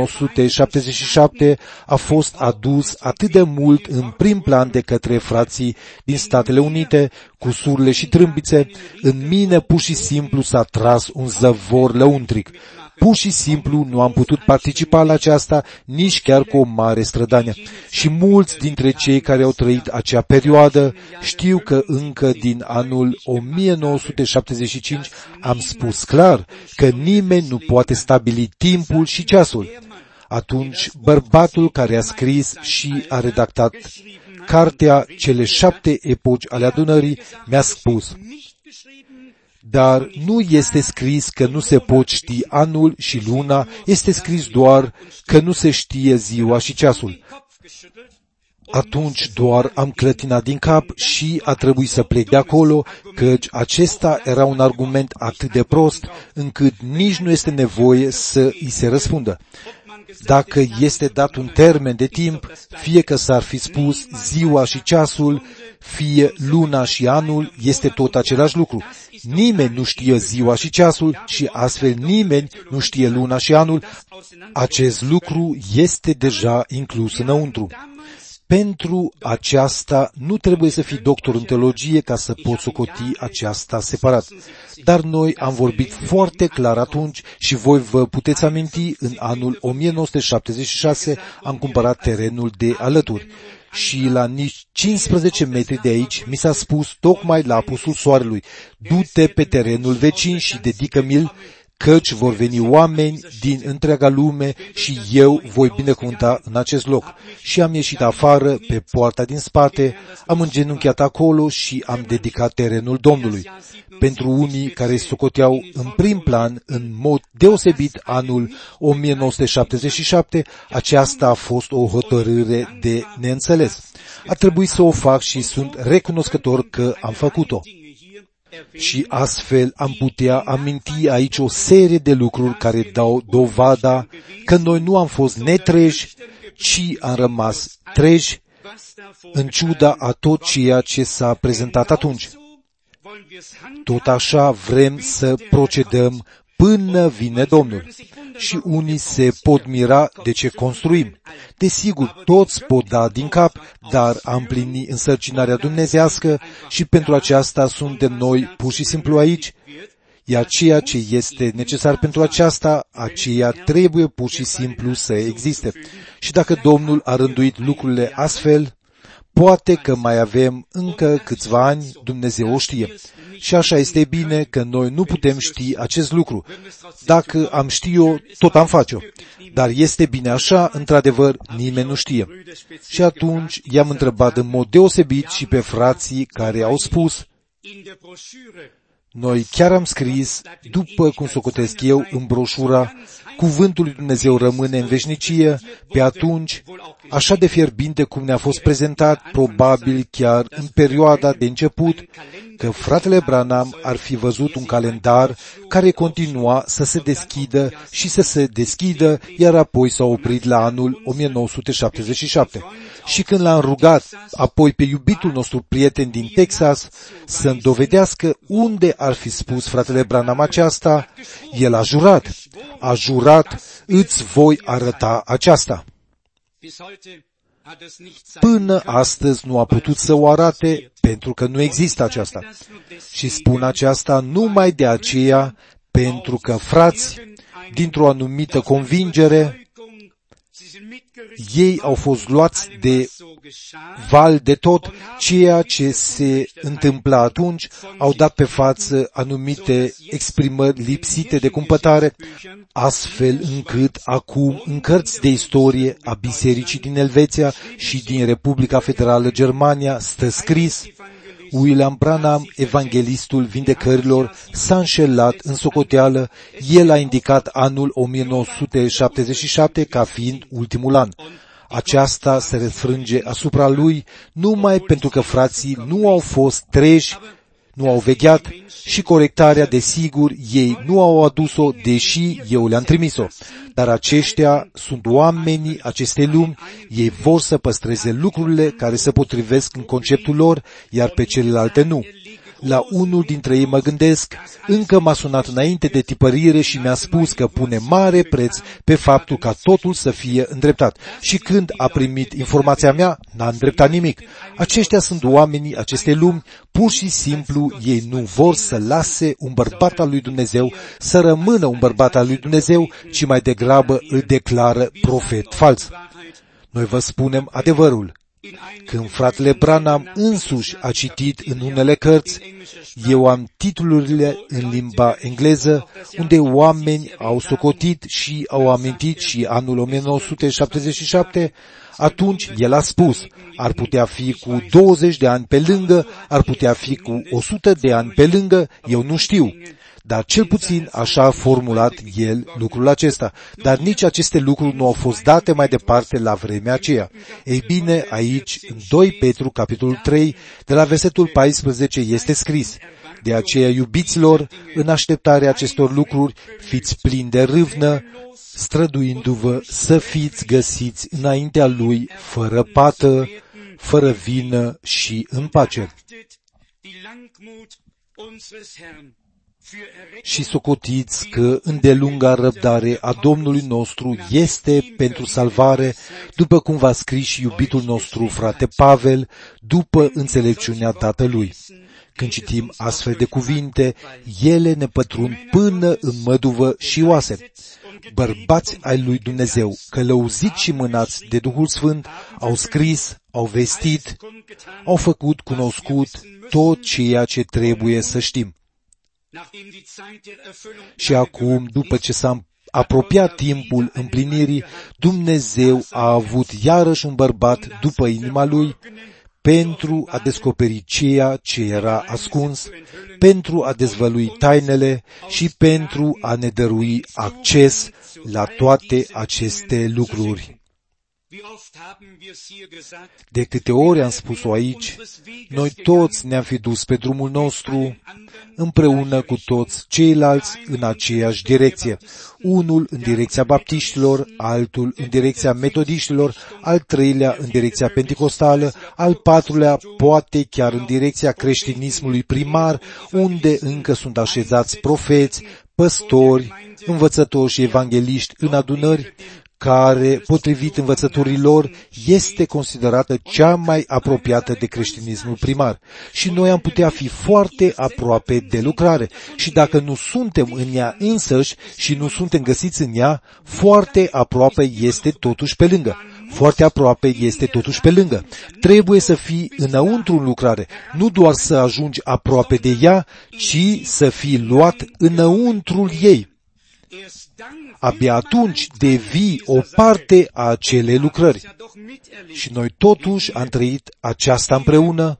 1977 a fost adus atât de mult în prim plan de către frații din Statele Unite, cu surle și trâmbițe, în mine pur și simplu s-a tras un zăvor lăuntric. Pur și simplu nu am putut participa la aceasta nici chiar cu o mare strădanie. Și mulți dintre cei care au trăit acea perioadă știu că încă din anul 1975 am spus clar că nimeni nu poate stabili timpul și ceasul. Atunci, bărbatul care a scris și a redactat cartea Cele 7 epoci ale adunării mi-a spus: dar nu este scris că nu se pot ști anul și luna, este scris doar că nu se știe ziua și ceasul. Atunci doar am clătinat din cap și a trebuit să plec de acolo, căci acesta era un argument atât de prost, încât nici nu este nevoie să îi se răspundă. Dacă este dat un termen de timp, fie că s-ar fi spus ziua și ceasul, fie luna și anul, este tot același lucru. Nimeni nu știe ziua și ceasul și astfel nimeni nu știe luna și anul. Acest lucru este deja inclus înăuntru. Pentru aceasta nu trebuie să fii doctor în teologie ca să poți socoti aceasta separat. Dar noi am vorbit foarte clar atunci și voi vă puteți aminti, în anul 1976 am cumpărat terenul de alături. Și la nici 15 metri de aici mi s-a spus tocmai la apusul soarelui: du-te pe terenul vecin și dedică-mi-l, căci vor veni oameni din întreaga lume și eu voi binecuvânta în acest loc. Și am ieșit afară, pe poarta din spate, am îngenunchiat acolo și am dedicat terenul Domnului. Pentru unii care socoteau în prim plan, în mod deosebit, anul 1977, aceasta a fost o hotărâre de neînțeles. A trebuit să o fac și sunt recunoscător că am făcut-o. Și astfel am putea aminti aici o serie de lucruri care dau dovada că noi nu am fost netreji, ci am rămas treji în ciuda a tot ceea ce s-a prezentat atunci. Tot așa vrem să procedăm până vine Domnul. Și unii se pot mira de ce construim. Desigur, toți pot da din cap, dar a împlini însărcinarea dumnezească și pentru aceasta suntem noi pur și simplu aici, iar ceea ce este necesar pentru aceasta, aceea trebuie pur și simplu să existe. Și dacă Domnul a rânduit lucrurile astfel, poate că mai avem încă câțiva ani, Dumnezeu o știe. Și așa este bine că noi nu putem ști acest lucru. Dacă am ști-o, tot am face-o. Dar este bine așa, într-adevăr, nimeni nu știe. Și atunci i-am întrebat în mod deosebit și pe frații care au spus: noi chiar am scris, după cum socotesc eu în broșura, Cuvântul lui Dumnezeu rămâne în veșnicie, pe atunci, așa de fierbinte cum ne-a fost prezentat, probabil chiar în perioada de început, că fratele Branham ar fi văzut un calendar care continua să se deschidă și să se deschidă, iar apoi s-a oprit la anul 1977. Și când l-am rugat apoi pe iubitul nostru prieten din Texas să-mi dovedească unde ar fi spus fratele Branham aceasta, el a jurat, îți voi arăta aceasta. Până astăzi nu a putut să o arate pentru că nu există aceasta. Și spun aceasta numai de aceea pentru că frați, dintr-o anumită convingere, ei au fost luați de val de tot, ceea ce se întâmpla atunci, au dat pe față anumite exprimări lipsite de cumpătare, astfel încât acum în cărți de istorie a Bisericii din Elveția și din Republica Federală Germania stă scris: William Branham, evanghelistul vindecărilor, s-a înșelat în socoteală, el a indicat anul 1977 ca fiind ultimul an. Aceasta se refrânge asupra lui numai pentru că frații nu au fost treji, nu au vegheat și corectarea, desigur, ei nu au adus-o, deși eu le-am trimis-o. Dar aceștia sunt oamenii acestei lumi, ei vor să păstreze lucrurile care se potrivesc în conceptul lor, iar pe celelalte nu. La unul dintre ei mă gândesc, încă m-a sunat înainte de tipărire și mi-a spus că pune mare preț pe faptul ca totul să fie îndreptat. Și când a primit informația mea, n-a îndreptat nimic. Aceștia sunt oamenii acestei lumi, pur și simplu ei nu vor să lase un bărbat al lui Dumnezeu, să rămână un bărbat al lui Dumnezeu, ci mai degrabă îl declară profet fals. Noi vă spunem adevărul. Când fratele Branham însuși a citit în unele cărți, eu am titlurile în limba engleză, unde oameni au socotit și au amintit și anul 1977, atunci el a spus, ar putea fi cu 20 de ani pe lângă, ar putea fi cu 100 de ani pe lângă, eu nu știu. Dar cel puțin așa a formulat el lucrul acesta. Dar nici aceste lucruri nu au fost date mai departe la vremea aceea. Ei bine, aici, în 2 Petru, capitolul 3, de la versetul 14, este scris: de aceea, iubiților, în așteptarea acestor lucruri, fiți plini de râvnă, străduindu-vă să fiți găsiți înaintea Lui, fără pată, fără vină și în pace. Și socotiți că îndelunga răbdare a Domnului nostru este pentru salvare, după cum v-a scris și iubitul nostru frate Pavel, după înțelepciunea Tatălui. Când citim astfel de cuvinte, ele ne pătrund până în măduvă și oase. Bărbați ai lui Dumnezeu, călăuziți și mânați de Duhul Sfânt, au scris, au vestit, au făcut cunoscut tot ceea ce trebuie să știm. Și acum, după ce s-a apropiat timpul împlinirii, Dumnezeu a avut iarăși un bărbat după inima lui pentru a descoperi ceea ce era ascuns, pentru a dezvălui tainele și pentru a ne dărui acces la toate aceste lucruri. De câte ori am spus-o aici, noi toți ne-am fi dus pe drumul nostru, împreună cu toți ceilalți în aceeași direcție. Unul în direcția baptiștilor, altul în direcția metodiștilor, al treilea în direcția penticostală, al patrulea poate chiar în direcția creștinismului primar, unde încă sunt așezați profeți, păstori, învățători și evangeliști în adunări, care, potrivit învățăturilor, este considerată cea mai apropiată de creștinismul primar. Și noi am putea fi foarte aproape de lucrare. Și dacă nu suntem în ea însăși și nu suntem găsiți în ea, foarte aproape este totuși pe lângă. Foarte aproape este totuși pe lângă. Trebuie să fii înăuntru în lucrare, nu doar să ajungi aproape de ea, ci să fii luat înăuntrul ei. Abia atunci devii o parte a acelei lucrări. Și noi totuși am trăit aceasta împreună.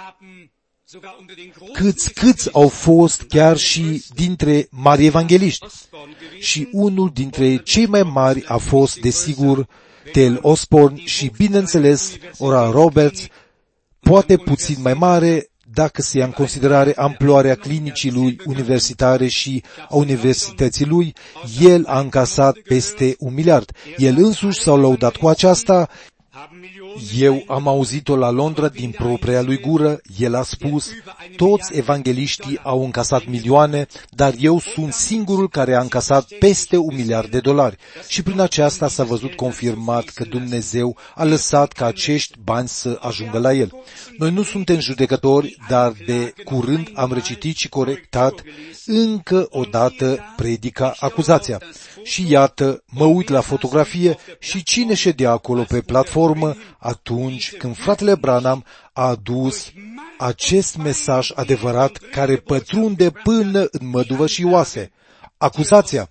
Câți au fost chiar și dintre mari evangeliști. Și unul dintre cei mai mari a fost, desigur, T.L. Osborne și, bineînțeles, Oral Roberts, poate puțin mai mare, dacă se ia în considerare amploarea clinicii lui universitare și a universității lui, el a încasat peste 1 miliard. El însuși s-a lăudat cu aceasta. Eu am auzit-o la Londra din propria lui gură. El a spus, toți evangeliștii au încasat milioane, dar eu sunt singurul care a încasat peste 1 miliard de dolari. Și prin aceasta s-a văzut confirmat că Dumnezeu a lăsat ca acești bani să ajungă la el. Noi nu suntem judecători, dar de curând am recitit și corectat încă o dată predica acuzația. Și iată, mă uit la fotografie și cine ședea acolo pe platformă atunci când fratele Branham a adus acest mesaj adevărat care pătrunde până în măduvă și oase. Acuzația.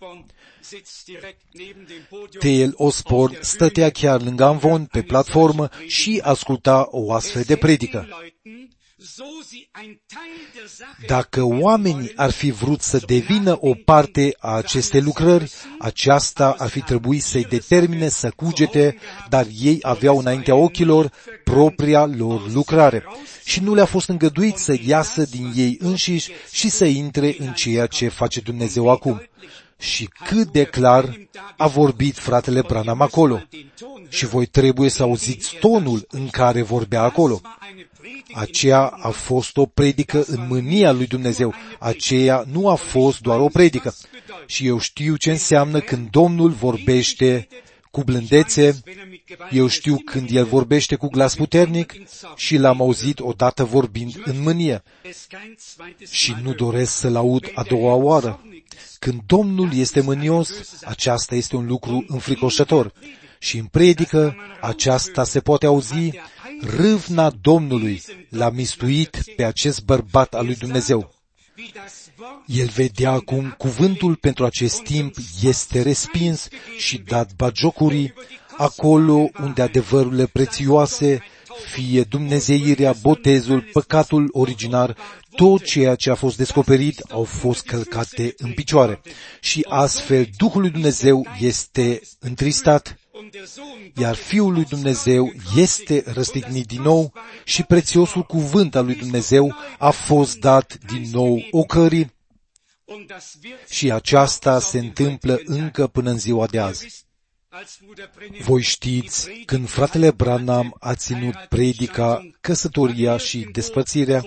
T.L. Osborne stătea chiar lângă amvon pe platformă și asculta o astfel de predică. Dacă oamenii ar fi vrut să devină o parte a acestei lucrări, aceasta ar fi trebuit să-i determine să cugete, dar ei aveau înaintea ochilor propria lor lucrare și nu le-a fost îngăduit să iasă din ei înșiși și să intre în ceea ce face Dumnezeu acum. Și cât de clar a vorbit fratele Branham acolo. Și voi trebuie să auziți tonul în care vorbea acolo. Aceea a fost o predică în mânia lui Dumnezeu. Aceea nu a fost doar o predică. Și eu știu ce înseamnă când Domnul vorbește cu blândețe, eu știu când El vorbește cu glas puternic și L-am auzit odată vorbind în mânie. Și nu doresc să-L aud a doua oară. Când Domnul este mânios, aceasta este un lucru înfricoșător. Și în predică, aceasta se poate auzi, râvna Domnului l-a mistuit pe acest bărbat al lui Dumnezeu. El vedea cum cuvântul pentru acest timp este respins și dat bagiocurii, acolo unde adevărurile prețioase, fie dumnezeirea, botezul, păcatul originar, tot ceea ce a fost descoperit au fost călcate în picioare. Și astfel Duhul lui Dumnezeu este întristat, iar Fiul lui Dumnezeu este răstignit din nou și prețiosul cuvânt al lui Dumnezeu a fost dat din nou ocării și aceasta se întâmplă încă până în ziua de azi. Voi știți, când fratele Branham a ținut predica Căsătoria și Despărțirea,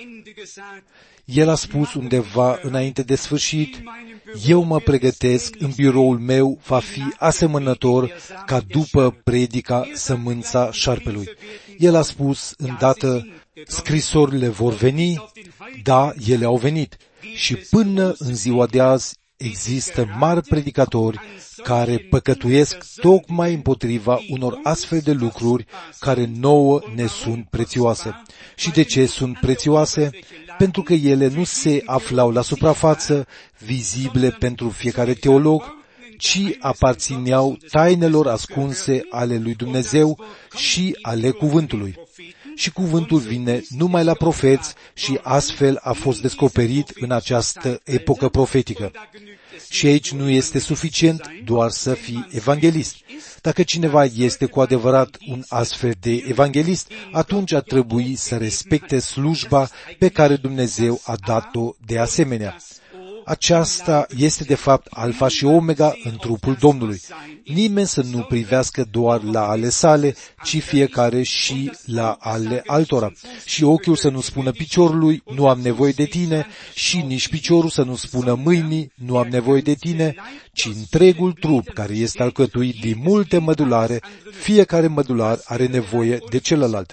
el a spus undeva înainte de sfârșit, eu mă pregătesc, în biroul meu va fi asemănător ca după predica Sămânța șarpelui. El a spus îndată, scrisorile vor veni, da, ele au venit. Și până în ziua de azi există mari predicatori care păcătuiesc tocmai împotriva unor astfel de lucruri care nouă ne sunt prețioase. Și de ce sunt prețioase? Pentru că ele nu se aflau la suprafață, vizibile pentru fiecare teolog, ci aparțineau tainelor ascunse ale lui Dumnezeu și ale cuvântului. Și cuvântul vine numai la profeți și astfel a fost descoperit în această epocă profetică. Și aici nu este suficient doar să fii evanghelist. Dacă cineva este cu adevărat un astfel de evanghelist, atunci ar trebui să respecte slujba pe care Dumnezeu a dat-o de asemenea. Aceasta este de fapt alfa și omega în trupul Domnului. Nimeni să nu privească doar la ale sale, ci fiecare și la ale altora. Și ochiul să nu spună piciorului, nu am nevoie de tine, și nici piciorul să nu spună mâinii, nu am nevoie de tine, ci întregul trup, care este alcătuit din multe mădulare, fiecare mădular are nevoie de celălalt.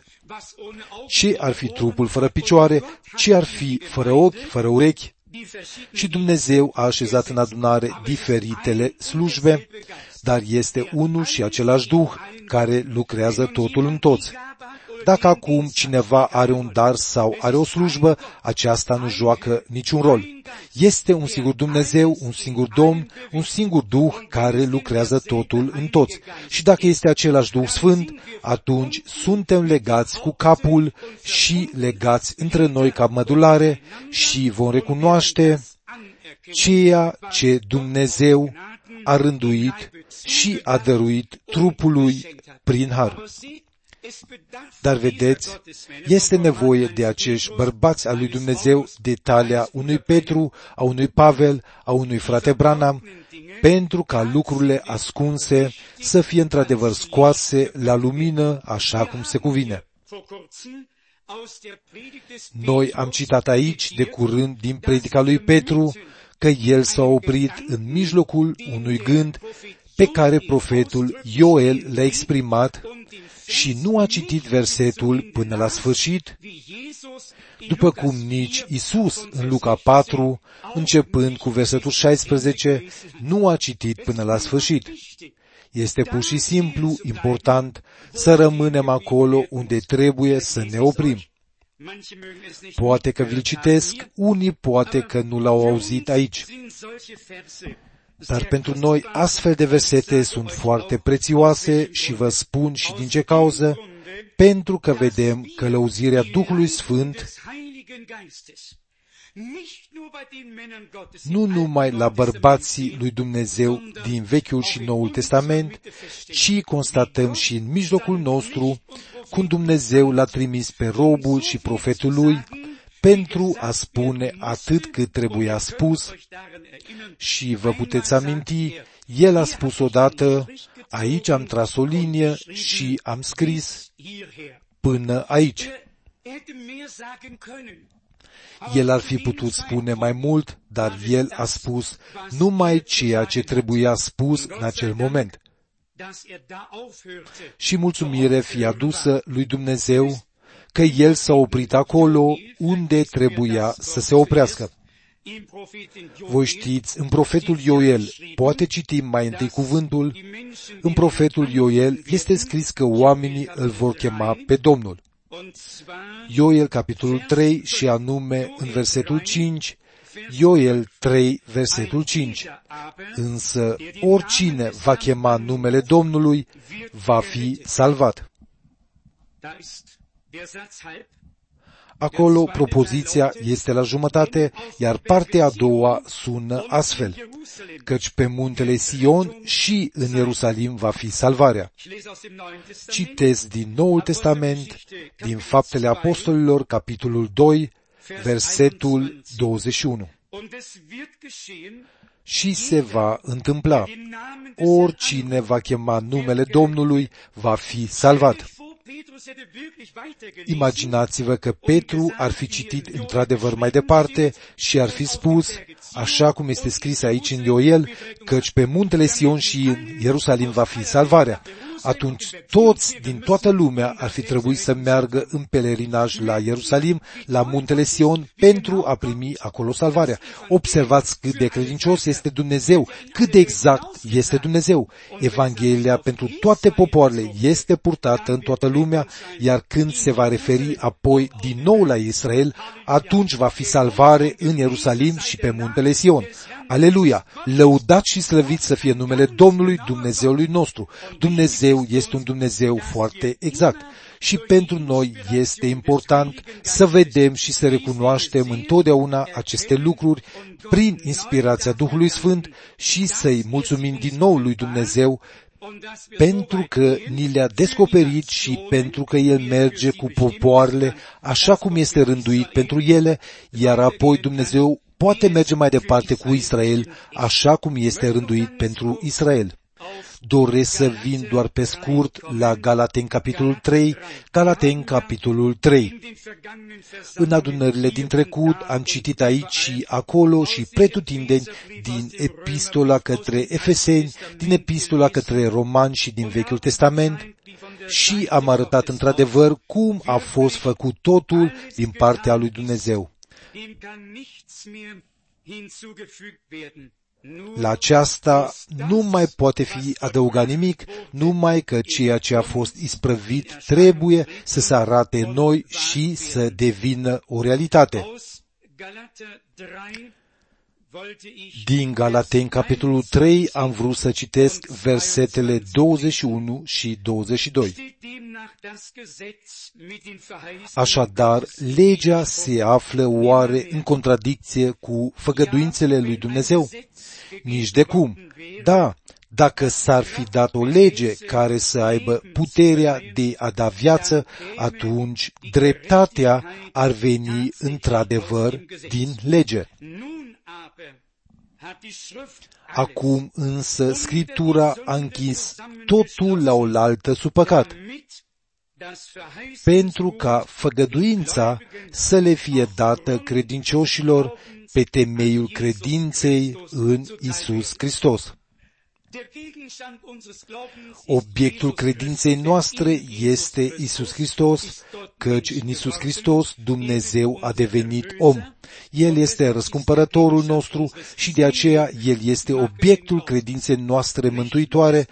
Ce ar fi trupul fără picioare? Ce ar fi fără ochi, fără urechi? Și Dumnezeu a așezat în adunare diferitele slujbe, dar este unul și același Duh care lucrează totul în toți. Dacă acum cineva are un dar sau are o slujbă, aceasta nu joacă niciun rol. Este un singur Dumnezeu, un singur Domn, un singur Duh care lucrează totul în toți. Și dacă este același Duh Sfânt, atunci suntem legați cu capul și legați între noi ca mădulare și vom recunoaște ceea ce Dumnezeu a rânduit și a dăruit trupului prin har. Dar vedeți, este nevoie de acești bărbați al lui Dumnezeu de talia unui Petru, a unui Pavel, a unui frate Branham, pentru ca lucrurile ascunse să fie într-adevăr scoase la lumină așa cum se cuvine. Noi am citat aici de curând din predica lui Petru că el s-a oprit în mijlocul unui gând pe care profetul Ioel l-a exprimat și nu a citit versetul până la sfârșit, după cum nici Iisus în Luca 4, începând cu versetul 16, nu a citit până la sfârșit. Este pur și simplu important să rămânem acolo unde trebuie să ne oprim. Poate că vi-l citesc, unii poate că nu l-au auzit aici. Dar pentru noi astfel de versete sunt foarte prețioase și vă spun și din ce cauză, pentru că vedem călăuzirea Duhului Sfânt nu numai la bărbații lui Dumnezeu din Vechiul și Noul Testament, ci constatăm și în mijlocul nostru cum Dumnezeu l-a trimis pe robul și profetul lui pentru a spune atât cât trebuia spus. Și vă puteți aminti, el a spus odată, aici am tras o linie și am scris până aici. El ar fi putut spune mai mult, dar el a spus numai ceea ce trebuia spus în acel moment. Și mulțumire fie adusă lui Dumnezeu că el s-a oprit acolo unde trebuia să se oprească. Voi știți, în profetul Ioel, poate citim mai întâi cuvântul, în profetul Ioel este scris că oamenii îl vor chema pe Domnul. Ioel, capitolul 3, și anume în versetul 5, Ioel 3, versetul 5. Însă oricine va chema numele Domnului va fi salvat. Acolo propoziția este la jumătate, iar partea a doua sună astfel, căci pe muntele Sion și în Ierusalim va fi salvarea. Citesc din Noul Testament, din Faptele Apostolilor, capitolul 2, versetul 21. Și se va întâmpla, oricine va chema numele Domnului va fi salvat. Imaginați-vă că Petru ar fi citit într-adevăr mai departe și ar fi spus, așa cum este scris aici în Ioel, căci pe muntele Sion și în Ierusalim va fi salvarea. Atunci toți din toată lumea ar fi trebuit să meargă în pelerinaj la Ierusalim, la muntele Sion, pentru a primi acolo salvarea. Observați cât de credincios este Dumnezeu, cât de exact este Dumnezeu. Evanghelia pentru toate popoarele este purtată în toată lumea, iar când se va referi apoi din nou la Israel, atunci va fi salvare în Ierusalim și pe muntele Sion. Aleluia! Lăudat și slăvit să fie numele Domnului Dumnezeului nostru. Dumnezeu este un Dumnezeu foarte exact. Și pentru noi este important să vedem și să recunoaștem întotdeauna aceste lucruri prin inspirația Duhului Sfânt și să-i mulțumim din nou lui Dumnezeu pentru că ni le-a descoperit și pentru că El merge cu popoarele așa cum este rânduit pentru ele, iar apoi Dumnezeu poate merge mai departe cu Israel așa cum este rânduit pentru Israel. Doresc să vin doar pe scurt la Galateni, capitolul 3, Galateni, capitolul 3. În adunările din trecut am citit aici și acolo și pretutindeni din epistola către Efeseni, din epistola către Romani și din Vechiul Testament și am arătat într-adevăr cum a fost făcut totul din partea lui Dumnezeu. La aceasta nu mai poate fi adăugat nimic, numai că ceea ce a fost isprăvit trebuie să se arate în noi și să devină o realitate. Din Galateni, capitolul 3, am vrut să citesc versetele 21 și 22. Așadar, legea se află oare în contradicție cu făgăduințele lui Dumnezeu? Nici de cum. Da, dacă s-ar fi dat o lege care să aibă puterea de a da viață, atunci dreptatea ar veni într-adevăr din lege. Acum însă Scriptura a închis totul la oaltă sub păcat, pentru ca făgăduința să le fie dată credincioșilor pe temeiul credinței în Iisus Hristos. Obiectul credinței noastre este Iisus Hristos, căci în Iisus Hristos Dumnezeu a devenit om. El este răscumpărătorul nostru și de aceea El este obiectul credinței noastre mântuitoare,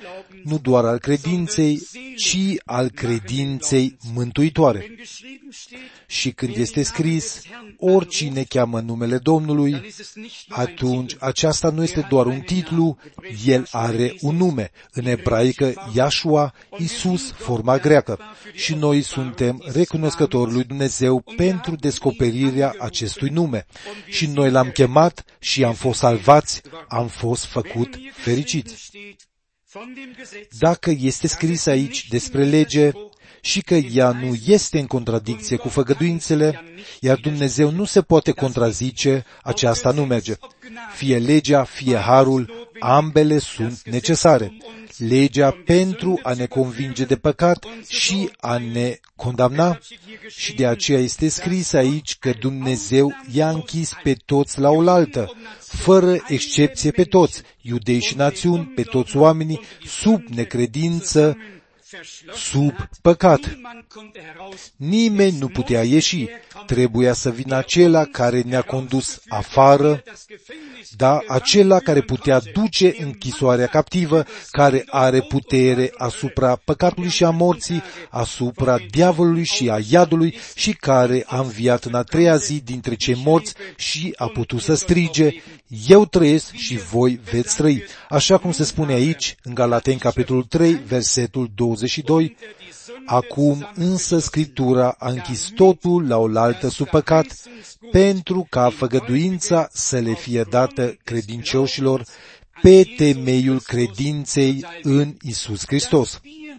nu doar al credinței, ci al credinței mântuitoare. Și când este scris, oricine cheamă numele Domnului, atunci aceasta nu este doar un titlu, el are un nume. În ebraică, Yahshua, Iisus, forma greacă. Și noi suntem recunoscători lui Dumnezeu pentru descoperirea acestui nume. Și noi l-am chemat și am fost salvați, am fost făcut fericiți. Dacă este scris aici despre lege și că ea nu este în contradicție cu făgăduințele, iar Dumnezeu nu se poate contrazice, aceasta nu merge. Fie legea, fie harul, ambele sunt necesare. Legea pentru a ne convinge de păcat și a ne condamna, și de aceea este scris aici că Dumnezeu i-a închis pe toți la oaltă, fără excepție pe toți, iudei și națiuni, pe toți oamenii, sub necredință, sub păcat. Nimeni nu putea ieși, trebuia să vină acela care ne-a condus afară, da, acela care putea duce închisoarea captivă, care are putere asupra păcatului și a morții, asupra diavolului și a iadului și care a înviat în a treia zi dintre cei morți și a putut să strige, eu trăiesc și voi veți trăi. Așa cum se spune aici, în Galateni, capitolul 3, versetul 22, acum însă Scriptura a închis totul la oaltă sub păcat, pentru ca făgăduința să le fie dată credincioșilor pe temeiul credinței în Iisus Hristos.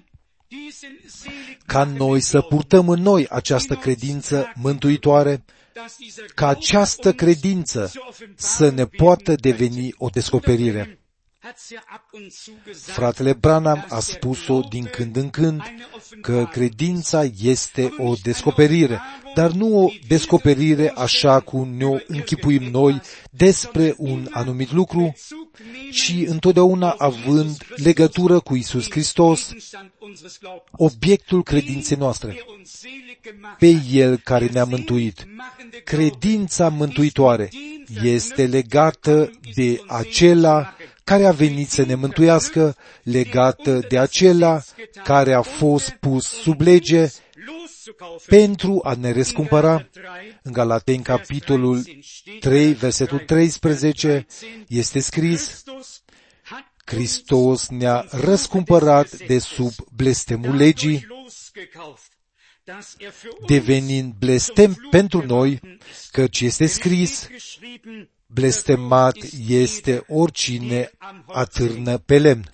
Ca noi să purtăm în noi această credință mântuitoare, ca această credință să ne poată deveni o descoperire. Fratele Branham a spus-o din când în când că credința este o descoperire, dar nu o descoperire așa cum ne-o închipuim noi despre un anumit lucru, ci întotdeauna având legătură cu Iisus Hristos, obiectul credinței noastre, pe El care ne-a mântuit. Credința mântuitoare este legată de acela care a venit să ne mântuiască, legată de acela care a fost pus sub lege pentru a ne răscumpăra. În Galateni, capitolul 3, versetul 13, este scris, Hristos ne-a răscumpărat de sub blestemul legii, devenind blestem pentru noi, căci este scris, blestemat este oricine atârnă pe lemn.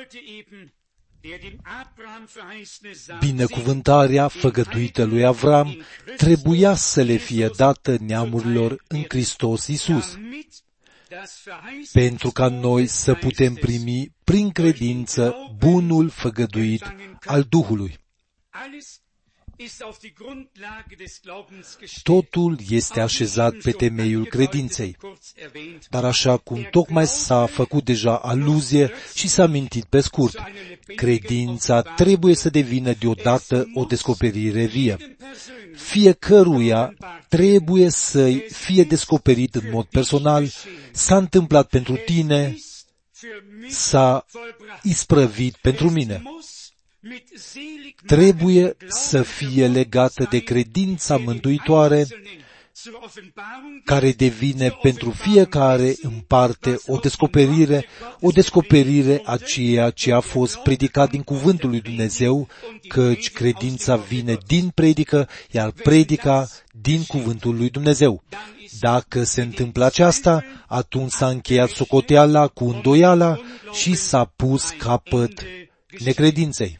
Binecuvântarea făgăduită lui Avram trebuia să le fie dată neamurilor în Hristos Iisus, pentru ca noi să putem primi prin credință bunul făgăduit al Duhului. Totul este așezat pe temeiul credinței. Dar așa cum tocmai s-a făcut deja aluzie și s-a mintit pe scurt, credința trebuie să devină deodată o descoperire vie. Fiecăruia trebuie să-i fie descoperit în mod personal, s-a întâmplat pentru tine, s-a isprăvit pentru mine. Trebuie să fie legată de credința mântuitoare, care devine pentru fiecare în parte o descoperire a ceea ce a fost predicat din cuvântul lui Dumnezeu, căci credința vine din predică, iar predica din cuvântul lui Dumnezeu. Dacă se întâmplă aceasta, atunci s-a încheiat socoteala cu îndoiala și s-a pus capăt necredinței.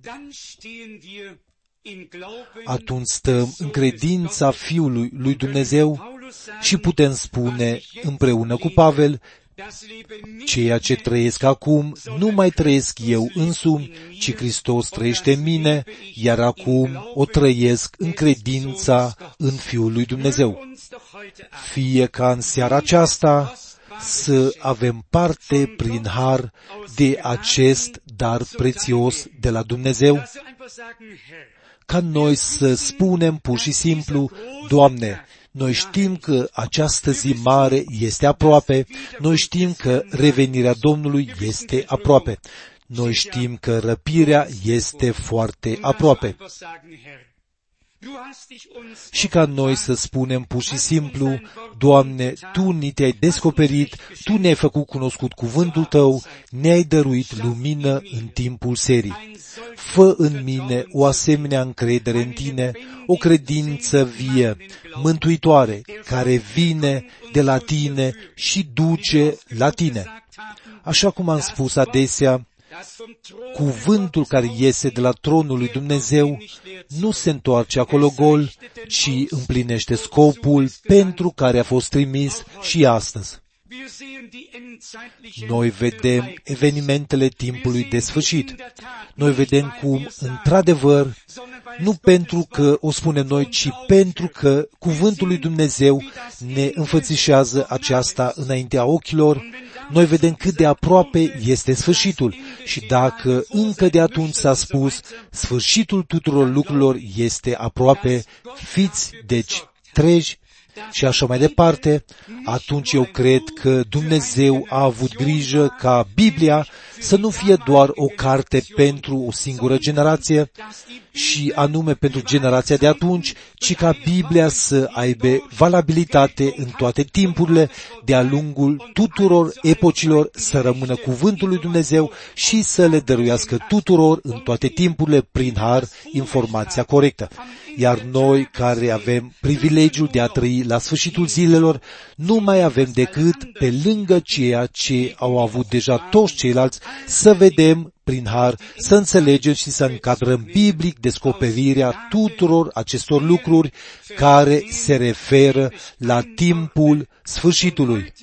Atunci stăm în credința Fiului lui Dumnezeu și putem spune împreună cu Pavel, ceea ce trăiesc acum nu mai trăiesc eu însumi, ci Hristos trăiește în mine, iar acum o trăiesc în credința în Fiul lui Dumnezeu. Fie ca în seara aceasta să avem parte prin har de acest dar prețios de la Dumnezeu, ca noi să spunem pur și simplu, Doamne, noi știm că această zi mare este aproape, noi știm că revenirea Domnului este aproape. Noi știm că răpirea este foarte aproape. Și ca noi să spunem pur și simplu, Doamne, Tu ni te-ai descoperit, Tu ne-ai făcut cunoscut cuvântul Tău, ne-ai dăruit lumină în timpul serii. Fă în mine o asemenea încredere în Tine, o credință vie, mântuitoare, care vine de la Tine și duce la Tine. Așa cum am spus adesea, cuvântul care iese de la tronul lui Dumnezeu nu se întoarce acolo gol, ci împlinește scopul pentru care a fost trimis și astăzi. Noi vedem evenimentele timpului de sfârșit. Noi vedem cum, într-adevăr, nu pentru că o spunem noi, ci pentru că cuvântul lui Dumnezeu ne înfățișează aceasta înaintea ochilor. Noi vedem cât de aproape este sfârșitul și dacă încă de atunci s-a spus, sfârșitul tuturor lucrurilor este aproape, fiți deci treji și așa mai departe, atunci eu cred că Dumnezeu a avut grijă ca Biblia să nu fie doar o carte pentru o singură generație, și anume pentru generația de atunci, ci ca Biblia să aibă valabilitate în toate timpurile, de-a lungul tuturor epocilor, să rămână cuvântul lui Dumnezeu și să le dăruiască tuturor în toate timpurile, prin har, informația corectă. Iar noi, care avem privilegiul de a trăi la sfârșitul zilelor, nu mai avem decât, pe lângă ceea ce au avut deja toți ceilalți, să vedem prin har, să înțelegem și să încadrăm biblic descoperirea tuturor acestor lucruri care se referă la timpul sfârșitului.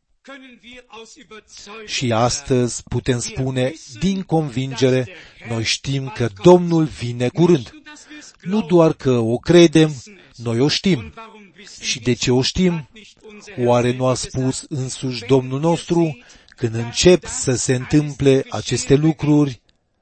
Și astăzi putem spune din convingere, noi știm că Domnul vine curând. Nu doar că o credem, noi o știm. Și de ce o știm? Oare nu a spus însuși Domnul nostru, când încep să se întâmple aceste lucruri,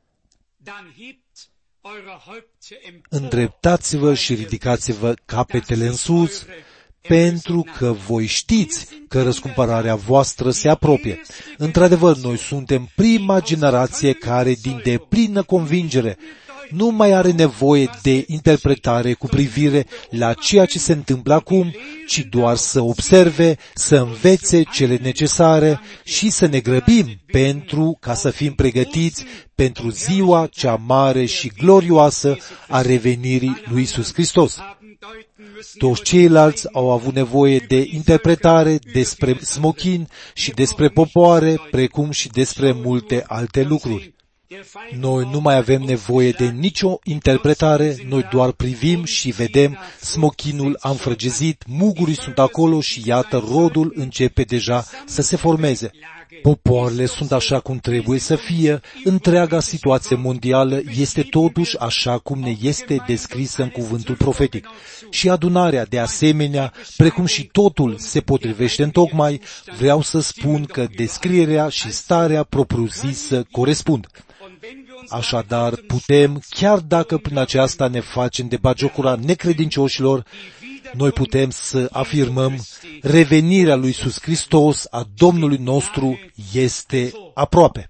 îndreptați-vă și ridicați-vă capetele în sus, pentru că voi știți că răscumpărarea voastră se apropie. Într-adevăr, noi suntem prima generație care, din deplină convingere, nu mai are nevoie de interpretare cu privire la ceea ce se întâmplă acum, ci doar să observe, să învețe cele necesare și să ne grăbim pentru ca să fim pregătiți pentru ziua cea mare și glorioasă a revenirii lui Iisus Hristos. Toți ceilalți au avut nevoie de interpretare despre smochin și despre popoare, precum și despre multe alte lucruri. Noi nu mai avem nevoie de nicio interpretare, noi doar privim și vedem, smochinul a înfrăgezit, mugurii sunt acolo și iată, rodul începe deja să se formeze. Popoarele sunt așa cum trebuie să fie, întreaga situație mondială este totuși așa cum ne este descrisă în cuvântul profetic. Și adunarea, de asemenea, precum și totul se potrivește întocmai, vreau să spun că descrierea și starea propriu-zisă corespund. Așadar, putem, chiar dacă prin aceasta ne facem de bagiocura necredincioșilor, noi putem să afirmăm, revenirea lui Iisus Hristos, a Domnului nostru, este aproape.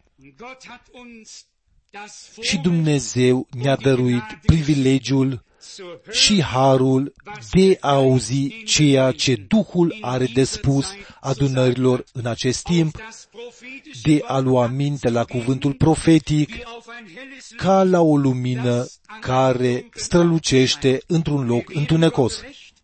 Și Dumnezeu ne-a dăruit privilegiul și harul de a auzi ceea ce Duhul are de spus adunărilor în acest timp, de a lua aminte la cuvântul profetic, ca la o lumină care strălucește într-un loc întunecos.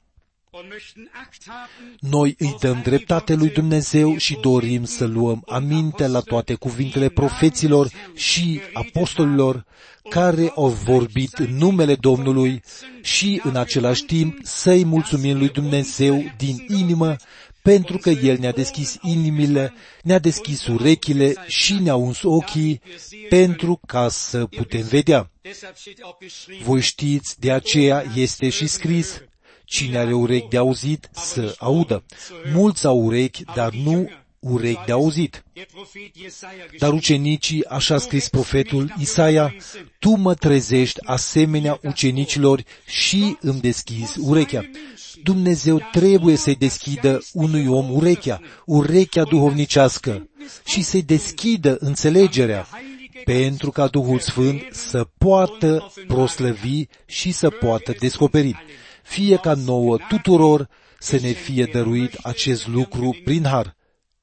Noi îi dăm dreptate lui Dumnezeu și dorim să luăm aminte la toate cuvintele profeților și apostolilor care au vorbit în numele Domnului și în același timp să-i mulțumim lui Dumnezeu din inimă pentru că El ne-a deschis inimile, ne-a deschis urechile și ne-a uns ochii pentru ca să putem vedea. Voi știți, de aceea este și scris, cine are urechi de auzit, să audă. Mulți au urechi, dar nu urechi de auzit. Dar ucenicii, așa a scris profetul Isaia, tu mă trezești asemenea ucenicilor și îmi deschizi urechea. Dumnezeu trebuie să-i deschidă unui om urechea duhovnicească și să-i deschidă înțelegerea, pentru ca Duhul Sfânt să poată proslăvi și să poată descoperi. Fie ca nouă tuturor să ne fie dăruit acest lucru prin har.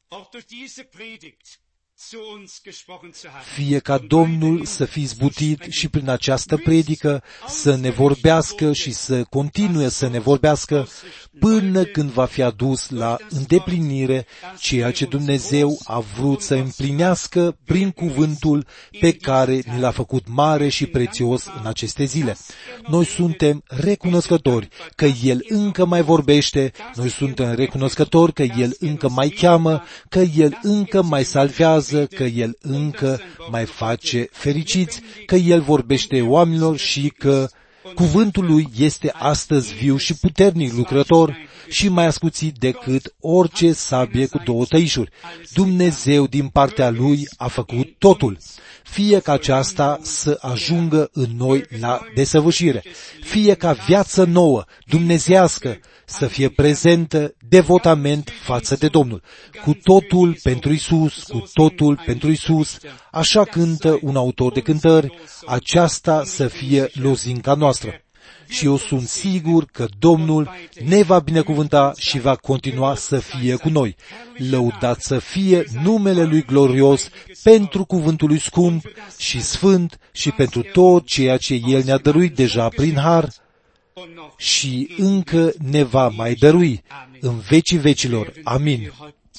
Fie ca Domnul să fie izbutit și prin această predică să ne vorbească și să continue să ne vorbească până când va fi adus la îndeplinire ceea ce Dumnezeu a vrut să împlinească prin cuvântul pe care ni l-a făcut mare și prețios în aceste zile. Noi suntem recunoscători că El încă mai vorbește, noi suntem recunoscători că El încă mai cheamă, că El încă mai salvează, că El încă mai face fericiți, că El vorbește oamenilor și că cuvântul Lui este astăzi viu și puternic lucrător și mai ascuțit decât orice sabie cu două tăișuri. Dumnezeu din partea Lui a făcut totul. Fie ca aceasta să ajungă în noi la desăvârșire, fie ca viață nouă, dumnezească, să fie prezentă devotament față de Domnul. Cu totul pentru Isus, cu totul pentru Isus, așa cântă un autor de cântări, aceasta să fie lozinca noastră. Și eu sunt sigur că Domnul ne va binecuvânta și va continua să fie cu noi. Lăudat să fie numele Lui glorios pentru cuvântul Lui scump și sfânt și pentru tot ceea ce El ne-a dăruit deja prin har și încă ne va mai dărui în vecii vecilor. Amin.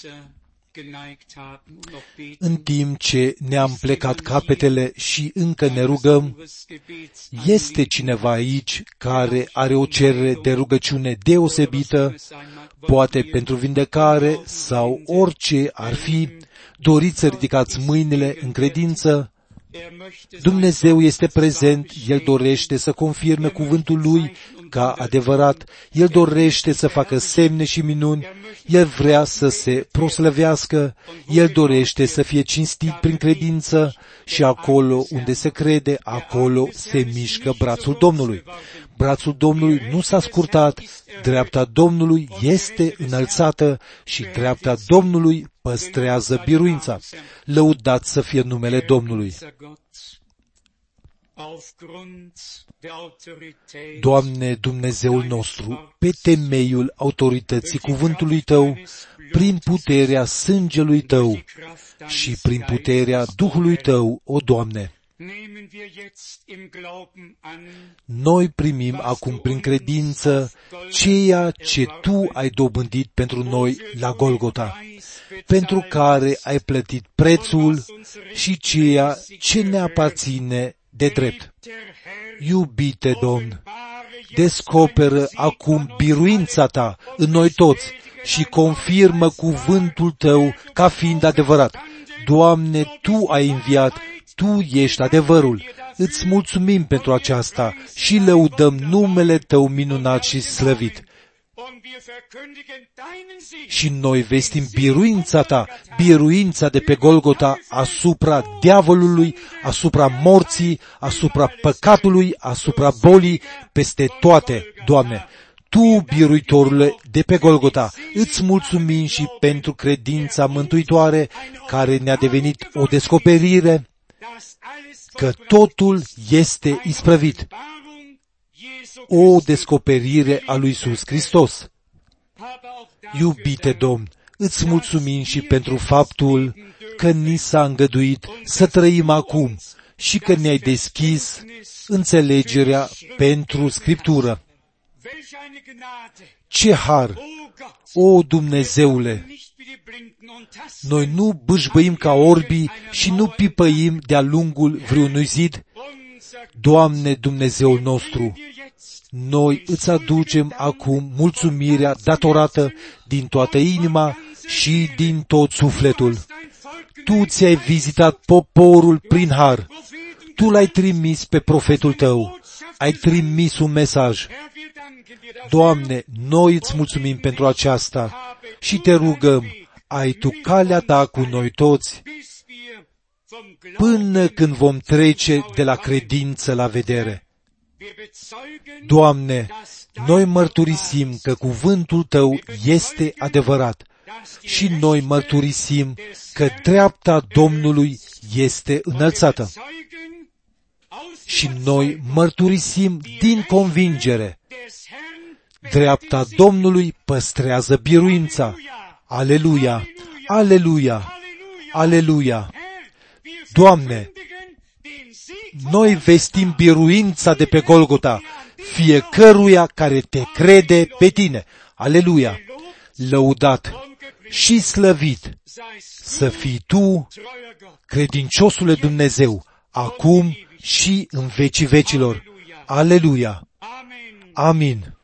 În timp ce ne-am plecat capetele și încă ne rugăm, este cineva aici care are o cerere de rugăciune deosebită, poate pentru vindecare sau orice ar fi, doriți să ridicați mâinile în credință? Dumnezeu este prezent, El dorește să confirme cuvântul Lui ca adevărat, El dorește să facă semne și minuni, El vrea să se proslăvească, El dorește să fie cinstit prin credință și acolo unde se crede, acolo se mișcă brațul Domnului. Brațul Domnului nu s-a scurtat, dreapta Domnului este înălțată și dreapta Domnului păstrează biruința. Lăudat să fie numele Domnului. Doamne, Dumnezeul nostru, pe temeiul autorității cuvântului Tău, prin puterea sângelui Tău și prin puterea Duhului Tău, o Doamne, noi primim acum prin credință ceea ce Tu ai dobândit pentru noi la Golgota, pentru care ai plătit prețul și ceea ce ne aparține de drept. Iubite Domn, descoperă acum biruința Ta în noi toți și confirmă cuvântul Tău ca fiind adevărat. Doamne, Tu ai înviat, Tu ești adevărul. Îți mulțumim pentru aceasta și lăudăm numele Tău minunat și slăvit. Și noi vestim biruința Ta, biruința de pe Golgota asupra diavolului, asupra morții, asupra păcatului, asupra bolii, peste toate, Doamne. Tu, biruitorule de pe Golgota, îți mulțumim și pentru credința mântuitoare care ne-a devenit o descoperire că totul este isprăvit. O descoperire a lui Iisus Hristos. Iubite Domn, îți mulțumim și pentru faptul că ni s-a îngăduit să trăim acum și că ne-ai deschis înțelegerea pentru Scriptură. Ce har! O, Dumnezeule! Noi nu bâșbăim ca orbii și nu pipăim de-a lungul vreunui zid. Doamne, Dumnezeul nostru, noi îți aducem acum mulțumirea datorată din toată inima și din tot sufletul. Tu ți-ai vizitat poporul prin har. Tu l-ai trimis pe profetul Tău. Ai trimis un mesaj. Doamne, noi îți mulțumim pentru aceasta și Te rugăm, ai Tu calea Ta cu noi toți, până când vom trece de la credință la vedere. Doamne, noi mărturisim că cuvântul Tău este adevărat. și noi mărturisim că dreapta Domnului este înălțată. Și noi mărturisim din convingere, dreapta Domnului păstrează biruința. Aleluia! Aleluia! Aleluia! Doamne, noi vestim biruința de pe Golgota fiecăruia care te crede pe tine. Aleluia! Lăudat și slăvit să fii tu, credinciosule Dumnezeu, acum și în vecii vecilor. Aleluia! Amin!